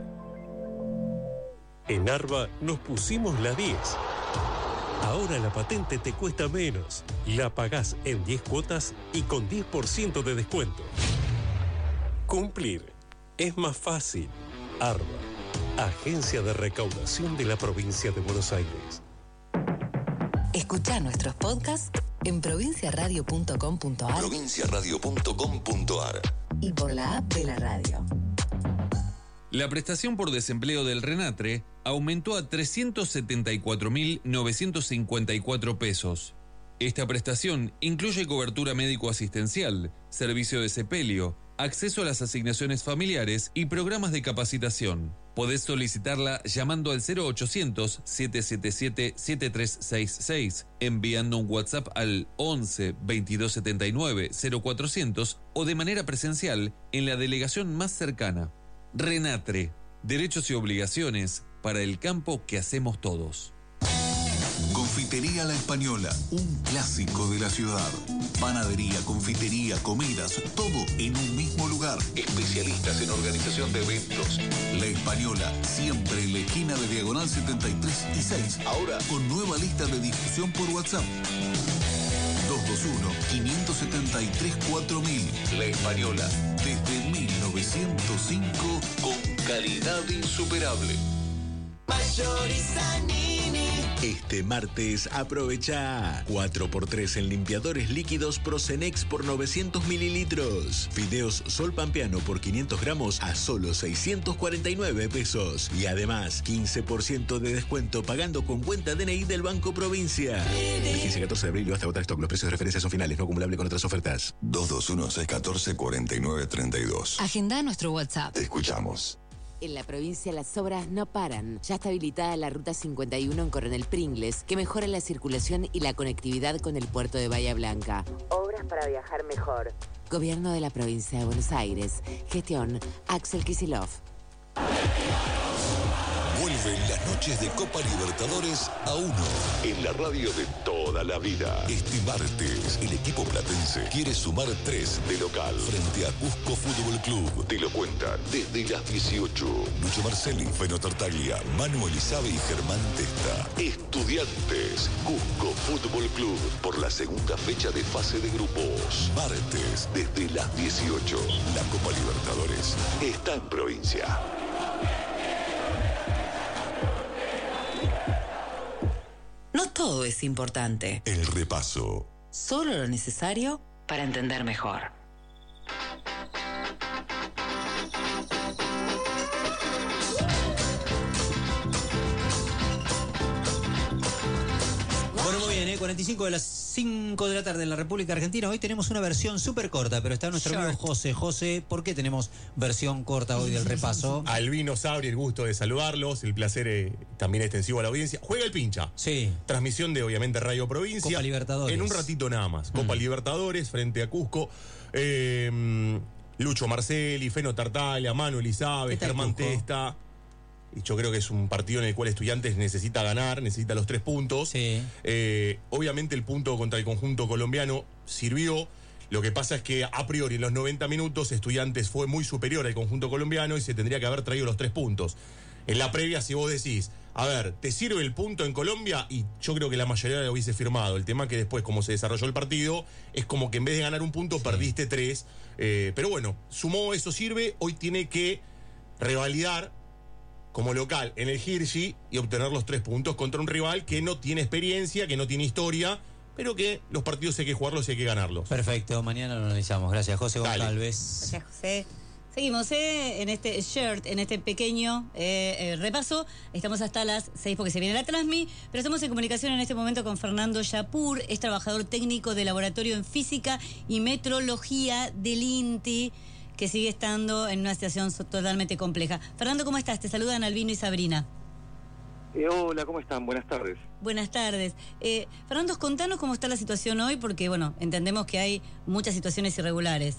En Arba nos pusimos la diez. Ahora la patente te cuesta menos. La pagás en diez cuotas y con diez por ciento de descuento. Cumplir es más fácil. Arba, Agencia de Recaudación de la Provincia de Buenos Aires. Escuchá nuestros podcasts en provincia radio punto com punto ar provincia radio punto com punto ar y por la app de la radio. La prestación por desempleo del RENATRE aumentó a trescientos setenta y cuatro mil novecientos cincuenta y cuatro pesos. Esta prestación incluye cobertura médico-asistencial, servicio de sepelio, acceso a las asignaciones familiares y programas de capacitación. Podés solicitarla llamando al cero ochocientos, siete siete siete, siete tres seis seis, enviando un WhatsApp al once, veintidós setenta y nueve, cero cuatrocientos o de manera presencial en la delegación más cercana. RENATRE, derechos y obligaciones para el campo que hacemos todos. Confitería La Española, un clásico de la ciudad. Panadería, confitería, comidas, todo en un mismo lugar. Especialistas en organización de eventos. La Española, siempre en la esquina de Diagonal setenta y tres y seis. Ahora con nueva lista de difusión por WhatsApp. dos dos uno, cinco siete tres, cuatro mil. La Española, desde mil novecientos cinco, con calidad insuperable. Este martes aprovecha cuatro por tres en limpiadores líquidos Procenex por novecientos mililitros. Fideos Sol Pampeano por quinientos gramos a solo seiscientos cuarenta y nueve pesos. Y además quince por ciento de descuento pagando con cuenta D N I del Banco Provincia. Del quince al catorce de abril o hasta agotar stock. Los precios de referencia son finales, no acumulable con otras ofertas. dos dos uno, seis uno cuatro, cuatro nueve tres dos. Agenda nuestro WhatsApp. Te escuchamos. En la provincia las obras no paran. Ya está habilitada la ruta cincuenta y uno en Coronel Pringles, que mejora la circulación y la conectividad con el puerto de Bahía Blanca. Obras para viajar mejor. Gobierno de la provincia de Buenos Aires. Gestión Axel Kicillof. noches de Copa Libertadores a uno. En la radio de toda la vida. Este martes, el equipo platense quiere sumar tres de local frente a Cusco Fútbol Club. Te lo cuentan desde las dieciocho. Lucho Marcelli, Feno Tartaglia, Manu Elizabe y Germán Testa. Estudiantes, Cusco Fútbol Club, por la segunda fecha de fase de grupos. Martes, desde las dieciocho. La Copa Libertadores está en provincia. No todo es importante. El repaso. Solo lo necesario para entender mejor. Bueno, muy bien, ¿eh? cuarenta y cinco de las cinco de la tarde en la República Argentina. Hoy tenemos una versión súper corta, pero está nuestro amigo José. José, ¿por qué tenemos versión corta hoy del repaso? Albino Sabri, el gusto de saludarlos, el placer eh, también extensivo a la audiencia. Juega el pincha. Sí. Transmisión de, obviamente, Radio Provincia. Copa Libertadores. En un ratito nada más. Copa mm. Libertadores frente a Cusco. Eh, Lucho Marcelli, Feno Tartaglia, Manu Elizabe, Germán Testa. Y yo creo que es un partido en el cual Estudiantes necesita ganar, necesita los tres puntos. Sí. Eh, obviamente el punto contra el conjunto colombiano sirvió. Lo que pasa es que a priori en los noventa minutos Estudiantes fue muy superior al conjunto colombiano y se tendría que haber traído los tres puntos. En la previa, si vos decís, a ver, ¿te sirve el punto en Colombia? Y yo creo que la mayoría lo hubiese firmado. El tema que después, como se desarrolló el partido, es como que en vez de ganar un punto, sí. perdiste tres. Eh, pero bueno, sumó, eso sirve. Hoy tiene que revalidar como local en el Hirschi y obtener los tres puntos contra un rival que no tiene experiencia, que no tiene historia, pero que los partidos hay que jugarlos y hay que ganarlos. Perfecto, mañana lo analizamos. Gracias, José González. Gracias, José. Seguimos eh, en este shirt, en este pequeño eh, eh, repaso. Estamos hasta las seis porque se viene la Transmi, pero estamos en comunicación en este momento con Fernando Yapur, es trabajador técnico de Laboratorio en Física y Metrología del INTI, que sigue estando en una situación totalmente compleja. Fernando, ¿cómo estás? Te saludan Albino y Sabrina. Eh, hola, ¿cómo están? Buenas tardes. Buenas tardes. Eh, Fernando, contanos cómo está la situación hoy, porque, bueno, entendemos que hay muchas situaciones irregulares.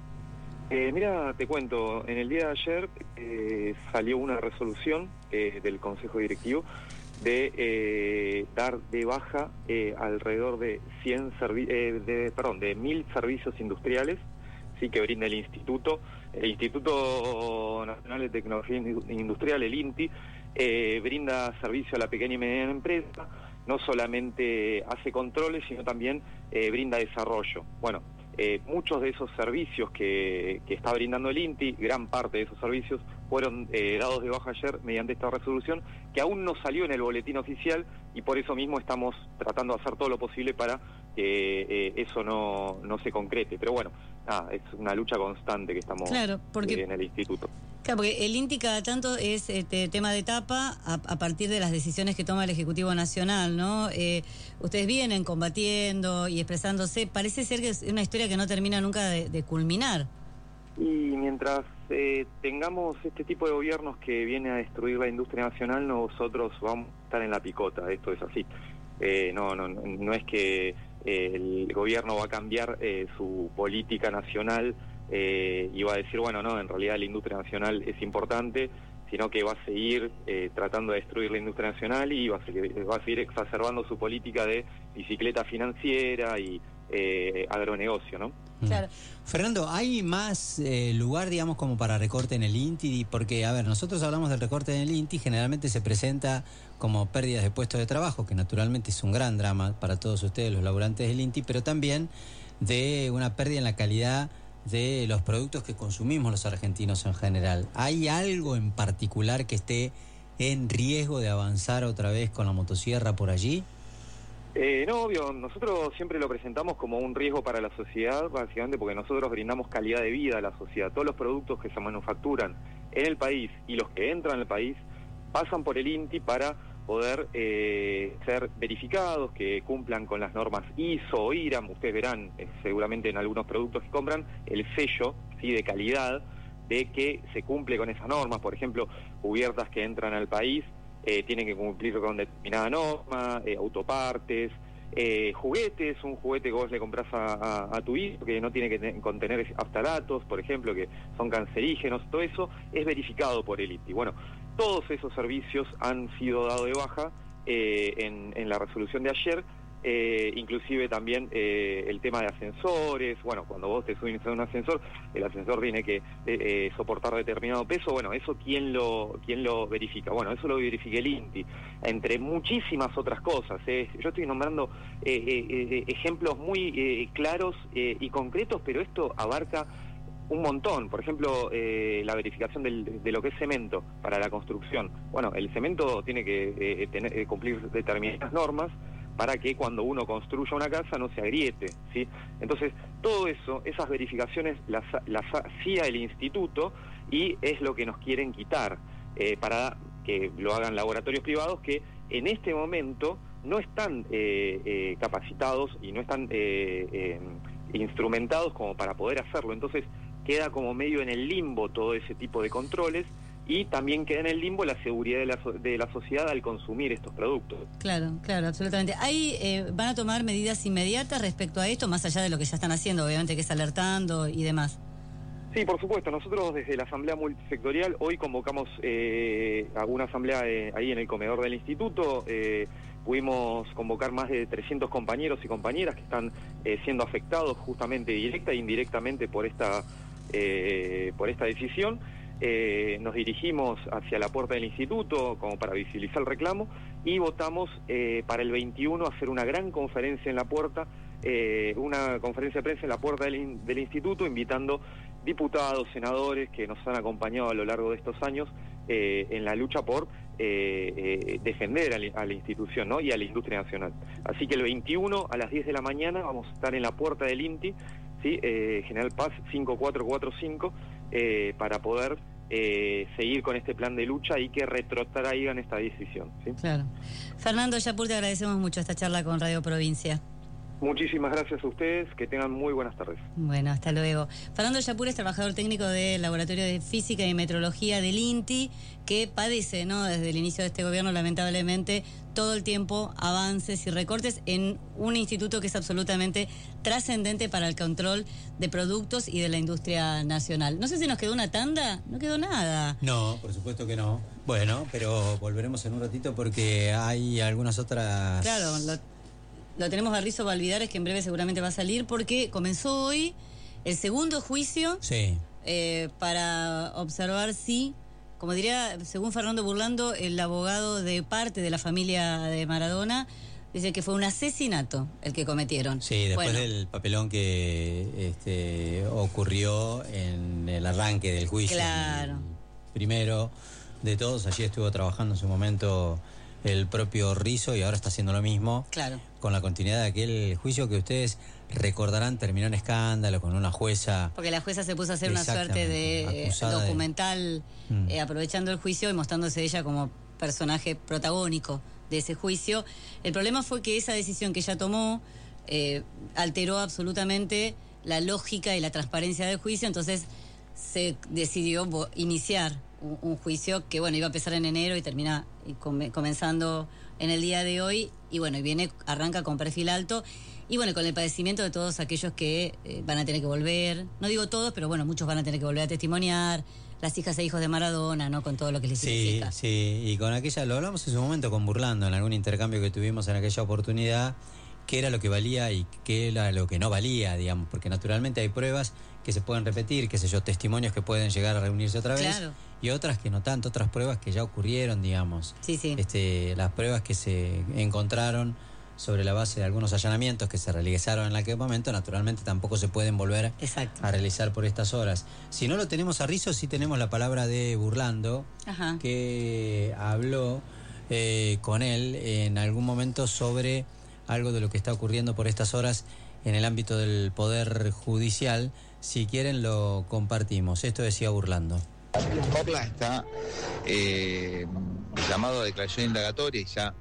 Eh, mira, te cuento, en el día de ayer eh, salió una resolución eh, del Consejo Directivo de eh, dar de baja eh, alrededor de cien servi- eh, de, perdón, de mil servicios industriales que brinda el Instituto, el Instituto Nacional de Tecnología Industrial, el INTI, eh, brinda servicio a la pequeña y mediana empresa, no solamente hace controles, sino también eh, brinda desarrollo. Bueno, eh, muchos de esos servicios que, que está brindando el INTI, gran parte de esos servicios, fueron eh, dados de baja ayer mediante esta resolución, que aún no salió en el boletín oficial, y por eso mismo estamos tratando de hacer todo lo posible para que eh, eso no, no se concrete. Pero bueno, nada, es una lucha constante que estamos claro, porque, eh, en el instituto. Claro, porque el INTI cada tanto es este, tema de etapa a, a partir de las decisiones que toma el Ejecutivo Nacional, ¿no? Eh, ustedes vienen combatiendo y expresándose, parece ser que es una historia que no termina nunca de, de culminar. Y mientras eh, tengamos este tipo de gobiernos que viene a destruir la industria nacional, nosotros vamos a estar en la picota, esto es así. Eh, no, no, no es que eh, el gobierno va a cambiar eh, su política nacional eh, y va a decir, bueno, no, en realidad la industria nacional es importante, sino que va a seguir eh, tratando de destruir la industria nacional y va a seguir, va a seguir exacerbando su política de bicicleta financiera y eh, agronegocio, ¿no? Claro. Fernando, ¿hay más eh, lugar, digamos, como para recorte en el INTI? Porque, a ver, nosotros hablamos del recorte en el INTI, generalmente se presenta como pérdidas de puestos de trabajo, que naturalmente es un gran drama para todos ustedes, los laburantes del INTI, pero también de una pérdida en la calidad de los productos que consumimos los argentinos en general. ¿Hay algo en particular que esté en riesgo de avanzar otra vez con la motosierra por allí? Eh, no, obvio, nosotros siempre lo presentamos como un riesgo para la sociedad, básicamente porque nosotros brindamos calidad de vida a la sociedad. Todos los productos que se manufacturan en el país y los que entran al país pasan por el INTI para poder eh, ser verificados, que cumplan con las normas I S O o I R A M. Ustedes verán eh, seguramente en algunos productos que compran el sello, ¿sí?, de calidad, de que se cumple con esas normas. Por ejemplo, cubiertas que entran al país Eh, tienen que cumplir con determinada norma, eh, autopartes, eh, juguetes, un juguete que vos le compras a, a, a tu hijo que no tiene que te- contener aftalatos, por ejemplo, que son cancerígenos, todo eso es verificado por el INTI. Bueno, todos esos servicios han sido dados de baja eh, en, en la resolución de ayer. Eh, inclusive también eh, el tema de ascensores. Bueno, cuando vos te subís a un ascensor, el ascensor tiene que eh, eh, soportar determinado peso. Bueno, eso ¿quién lo quién lo verifica? Bueno, eso lo verifica el INTI, entre muchísimas otras cosas. Eh. Yo estoy nombrando eh, eh, eh, ejemplos muy eh, claros eh, y concretos, pero esto abarca un montón. Por ejemplo, eh, la verificación del, de lo que es cemento para la construcción. Bueno, el cemento tiene que eh, tener, eh, cumplir determinadas normas para que cuando uno construya una casa no se agriete, ¿sí? Entonces, todo eso, esas verificaciones las, las hacía el instituto y es lo que nos quieren quitar, eh, para que lo hagan laboratorios privados que en este momento no están eh, eh, capacitados y no están eh, eh, instrumentados como para poder hacerlo. Entonces, queda como medio en el limbo todo ese tipo de controles. Y también queda en el limbo la seguridad de la, de la sociedad al consumir estos productos. Claro, claro, absolutamente. ¿Ahí eh, van a tomar medidas inmediatas respecto a esto, más allá de lo que ya están haciendo, obviamente, que es alertando y demás? Sí, por supuesto. Nosotros desde la Asamblea Multisectorial hoy convocamos eh, a una asamblea eh, ahí en el comedor del instituto. Eh, pudimos convocar más de trescientos compañeros y compañeras que están eh, siendo afectados justamente directa e indirectamente por esta, eh, por esta decisión. Eh, nos dirigimos hacia la puerta del instituto como para visibilizar el reclamo y votamos eh, para el veintiuno hacer una gran conferencia en la puerta, eh, una conferencia de prensa en la puerta del, del instituto, invitando diputados, senadores que nos han acompañado a lo largo de estos años eh, en la lucha por eh, eh, defender a la, a la institución, ¿no? Y a la industria nacional. Así que el veintiuno a las diez de la mañana vamos a estar en la puerta del INTI, ¿sí? eh, General Paz cinco cuatro cuatro cinco, eh, para poder Eh, seguir con este plan de lucha y que retrotraigan esta decisión, ¿sí? Claro. Fernando Yapur, te agradecemos mucho esta charla con Radio Provincia. Muchísimas gracias a ustedes, que tengan muy buenas tardes. Bueno, hasta luego. Fernando Yapur es trabajador técnico del Laboratorio de Física y Metrología del INTI, que padece, ¿no?, desde el inicio de este gobierno, lamentablemente, todo el tiempo avances y recortes en un instituto que es absolutamente trascendente para el control de productos y de la industria nacional. No sé si nos quedó una tanda, no quedó nada. No, por supuesto que no. Bueno, pero volveremos en un ratito porque hay algunas otras... Claro, lo, lo tenemos a Rizo Valvidares, que en breve seguramente va a salir, porque comenzó hoy el segundo juicio, sí, eh, para observar si, como diría, según Fernando Burlando, el abogado de parte de la familia de Maradona, dice que fue un asesinato el que cometieron. Sí, después bueno, del papelón que este, ocurrió en el arranque del juicio. Claro. Primero de todos, allí estuvo trabajando en su momento el propio Rizo y ahora está haciendo lo mismo. Claro. Con la continuidad de aquel juicio que ustedes recordarán terminó en escándalo con una jueza. Porque la jueza se puso a hacer una suerte de eh, documental de... Mm. eh, aprovechando el juicio y mostrándose ella como personaje protagónico de ese juicio. El problema fue que esa decisión que ella tomó eh, alteró absolutamente la lógica y la transparencia del juicio, entonces se decidió iniciar un, un juicio que, bueno, iba a empezar en enero y termina com comenzando en el día de hoy, y bueno, y viene, arranca con perfil alto, y bueno, con el padecimiento de todos aquellos que eh, van a tener que volver, no digo todos, pero bueno, muchos van a tener que volver a testimoniar, las hijas e hijos de Maradona, ¿no? Con todo lo que les significa. Sí, sí, y con aquella, lo hablamos en su momento con Burlando, en algún intercambio que tuvimos en aquella oportunidad, qué era lo que valía y qué era lo que no valía, digamos, porque naturalmente hay pruebas que se pueden repetir, qué sé yo, testimonios que pueden llegar a reunirse otra vez, claro, y otras que no tanto, otras pruebas que ya ocurrieron, digamos. Sí, sí. Este, las pruebas que se encontraron sobre la base de algunos allanamientos que se realizaron en aquel momento, naturalmente tampoco se pueden volver Exacto. a realizar por estas horas. Si no lo tenemos a Rizo, sí tenemos la palabra de Burlando, Ajá. que habló eh, con él en algún momento sobre algo de lo que está ocurriendo por estas horas en el ámbito del Poder Judicial. Si quieren lo compartimos. Esto decía Burlando. Morla está eh, llamado a declaración indagatoria y ya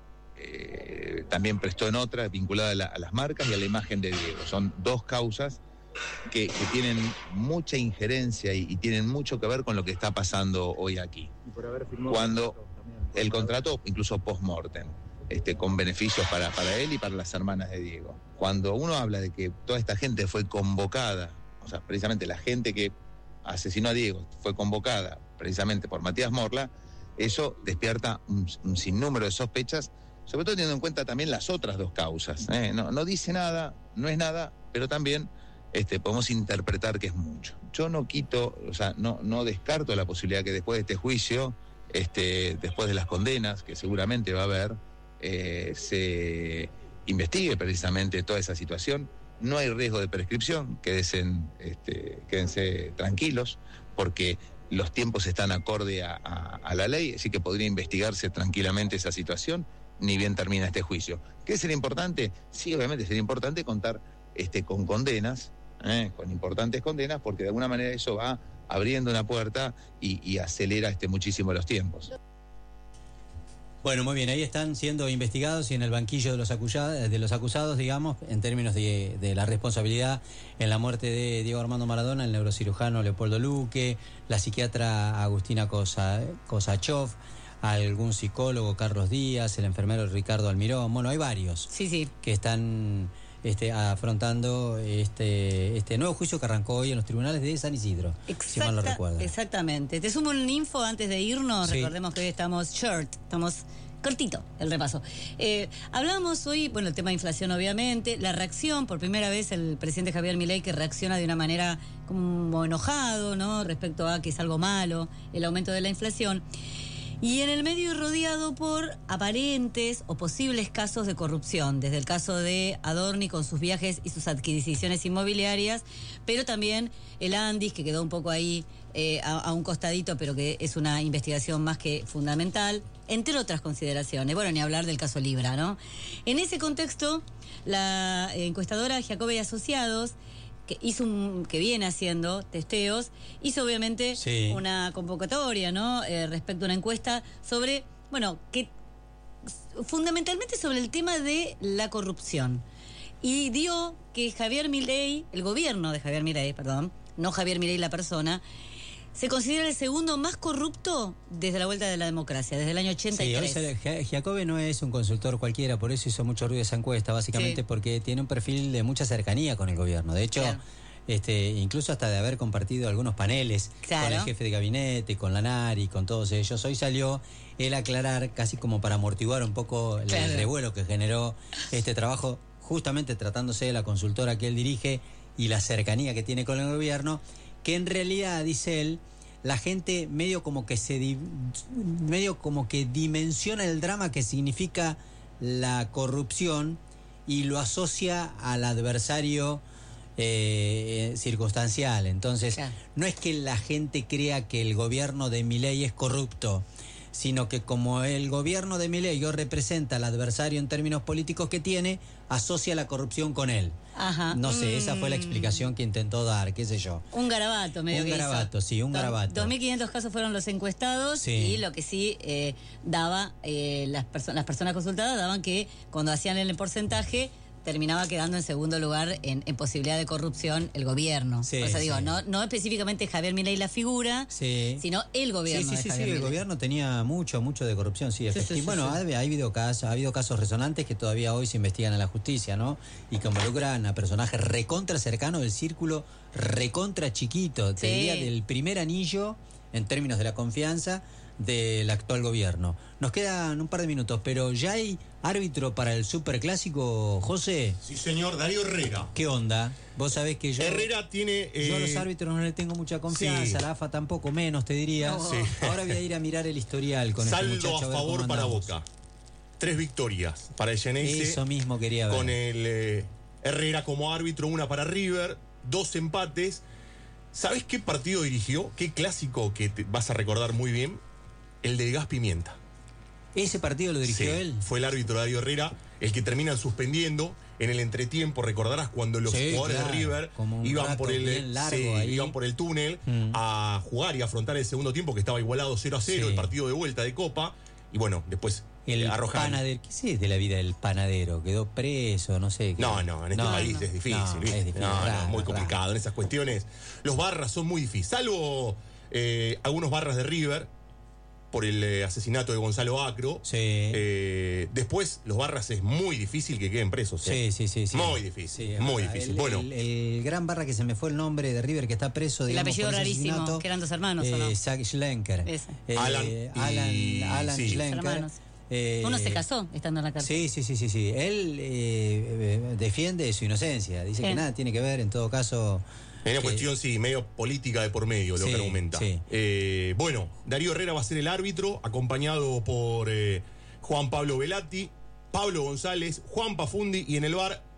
eh, también prestó en otra vinculada a, la, a las marcas y a la imagen de Diego. Son dos causas que, que tienen mucha injerencia y, y tienen mucho que ver con lo que está pasando hoy aquí. Y por haber firmado Cuando el contrato, incluso post-mortem, este, con beneficios para, para él y para las hermanas de Diego. Cuando uno habla de que toda esta gente fue convocada, o sea, precisamente la gente que asesinó a Diego fue convocada precisamente por Matías Morla, eso despierta un, un sinnúmero de sospechas, sobre todo teniendo en cuenta también las otras dos causas. ¿eh? No, no dice nada, no es nada, pero también este, podemos interpretar que es mucho. Yo no quito, o sea, no, no descarto la posibilidad que después de este juicio, este, después de las condenas, que seguramente va a haber, eh, se investigue precisamente toda esa situación. No hay riesgo de prescripción, quédense, este, quédense tranquilos, porque los tiempos están acorde a, a, a la ley, así que podría investigarse tranquilamente esa situación, ni bien termina este juicio. ¿Qué sería importante? Sí, obviamente sería importante contar este, con condenas, ¿eh? con importantes condenas, porque de alguna manera eso va abriendo una puerta y, y acelera este, muchísimo los tiempos. Bueno, muy bien, ahí están siendo investigados y en el banquillo de los acusados, de los acusados digamos, en términos de, de la responsabilidad en la muerte de Diego Armando Maradona, el neurocirujano Leopoldo Luque, la psiquiatra Agustina Cosa, Kosachov, algún psicólogo, Carlos Díaz, el enfermero Ricardo Almirón. Bueno, hay varios sí, sí. que están este, afrontando este, este nuevo juicio que arrancó hoy en los tribunales de San Isidro, Exacta, si mal no recuerdo. Exactamente. Te sumo un info antes de irnos. Sí. Recordemos que hoy estamos short, estamos cortito el repaso. Eh, hablamos hoy, bueno, el tema de inflación obviamente, la reacción, por primera vez el presidente Javier Milei que reacciona de una manera como enojado, ¿no? Respecto a que es algo malo el aumento de la inflación. Y en el medio rodeado por aparentes o posibles casos de corrupción, desde el caso de Adorni con sus viajes y sus adquisiciones inmobiliarias, pero también el Andis, que quedó un poco ahí eh, a, a un costadito, pero que es una investigación más que fundamental, entre otras consideraciones. Bueno, ni hablar del caso Libra, ¿no? En ese contexto, la encuestadora Giacobbe y Asociados, que hizo un, que viene haciendo testeos, hizo obviamente sí. una convocatoria, ¿no? Eh, respecto a una encuesta sobre, bueno, que fundamentalmente sobre el tema de la corrupción. Y dio que Javier Milei, el gobierno de Javier Milei, perdón, no Javier Milei la persona, se considera el segundo más corrupto desde la vuelta de la democracia, desde el año ochenta y tres. Sí, hoy Giacobbe no es un consultor cualquiera, por eso hizo mucho ruido esa encuesta, básicamente sí. porque tiene un perfil de mucha cercanía con el gobierno. De hecho, claro. este, incluso hasta de haber compartido algunos paneles claro. con el jefe de gabinete, con Lanari, con todos ellos. Hoy salió él a aclarar, casi como para amortiguar un poco claro. el revuelo que generó este trabajo, justamente tratándose de la consultora que él dirige y la cercanía que tiene con el gobierno, que en realidad, dice él, la gente medio como que se di, medio como que dimensiona el drama que significa la corrupción y lo asocia al adversario eh, circunstancial. Entonces, claro. no es que la gente crea que el gobierno de Milei es corrupto, sino que como el gobierno de Milei representa al adversario en términos políticos que tiene, asocia la corrupción con él. Ajá. No sé, mm. esa fue la explicación que intentó dar, qué sé yo. Un garabato medio Un que garabato, hizo. sí, un Do- garabato. dos mil quinientos casos fueron los encuestados sí. y lo que sí eh, daba, eh, las, perso- las personas consultadas daban que cuando hacían el porcentaje terminaba quedando en segundo lugar en, en posibilidad de corrupción el gobierno. Sí, o sea, sí. digo, no, no específicamente Javier Milei la figura, sí. sino el gobierno Sí, sí, de sí, Javier sí, el Milei. gobierno tenía mucho, mucho de corrupción, sí, efectivamente. sí, sí, bueno, sí. Ha, ha habido casos, ha habido casos resonantes que todavía hoy se investigan en la justicia, ¿no? Y que involucran a personajes recontra cercanos del círculo, recontra chiquito, te Sí. diría del primer anillo en términos de la confianza del actual gobierno. Nos quedan un par de minutos, pero ¿ya hay árbitro para el superclásico, José? Sí, señor, Darío Herrera. ¿Qué onda? Vos sabés que yo... Herrera tiene... Yo a los eh, árbitros no le tengo mucha confianza, sí. a la A F A tampoco, menos te diría. No. Sí. Ahora voy a ir a mirar el historial con Saldo este muchacho. a ver favor cómo para andamos. Boca. Tres victorias para el Geneise. Eso mismo quería ver. Con el eh, Herrera como árbitro, una para River, dos empates. ¿Sabés qué partido dirigió? ¿Qué clásico que te vas a recordar muy bien? El de Gas Pimienta. ¿Ese partido lo dirigió sí, él? Fue el árbitro Darío Herrera, el que terminan suspendiendo en el entretiempo. Recordarás cuando los sí, jugadores claro, de River iban por, el, largo sí, ahí. iban por el túnel mm. a jugar y a afrontar el segundo tiempo, que estaba igualado cero a cero, sí. el partido de vuelta de Copa. Y bueno, después el eh, arrojaron. panadero. ¿Qué es de la vida del panadero? ¿Quedó preso? No sé. No, no, en este no, país no, es difícil. no, ¿viste? es difícil, No, no, raro, muy complicado. raro. En esas cuestiones, los barras son muy difíciles. Salvo eh, algunos barras de River, por el eh, asesinato de Gonzalo Acro. Sí. Eh, después, los Barras es muy difícil que queden presos. ¿eh? Sí, sí, sí, sí. Muy difícil, Sí, muy verdad. difícil. El, bueno, el, el gran Barra que se me fue el nombre de River que está preso, El digamos, apellido por ese rarísimo, asesinato, que eran dos hermanos, ¿o eh, no? Zach Schlenker. Ese. Eh, Alan y- Alan, Alan sí. Schlenker. Hermanos. Eh, Uno se casó estando en la cárcel. Sí, sí, sí, sí, sí. Él eh, eh, defiende su inocencia. Dice Sí. que nada tiene que ver, en todo caso. hay una que- cuestión, sí, medio política de por medio, lo Sí, que argumenta. sí. Eh, bueno, Darío Herrera va a ser el árbitro, acompañado por eh, Juan Pablo Velati, Pablo González, Juan Pafundi y en el V A R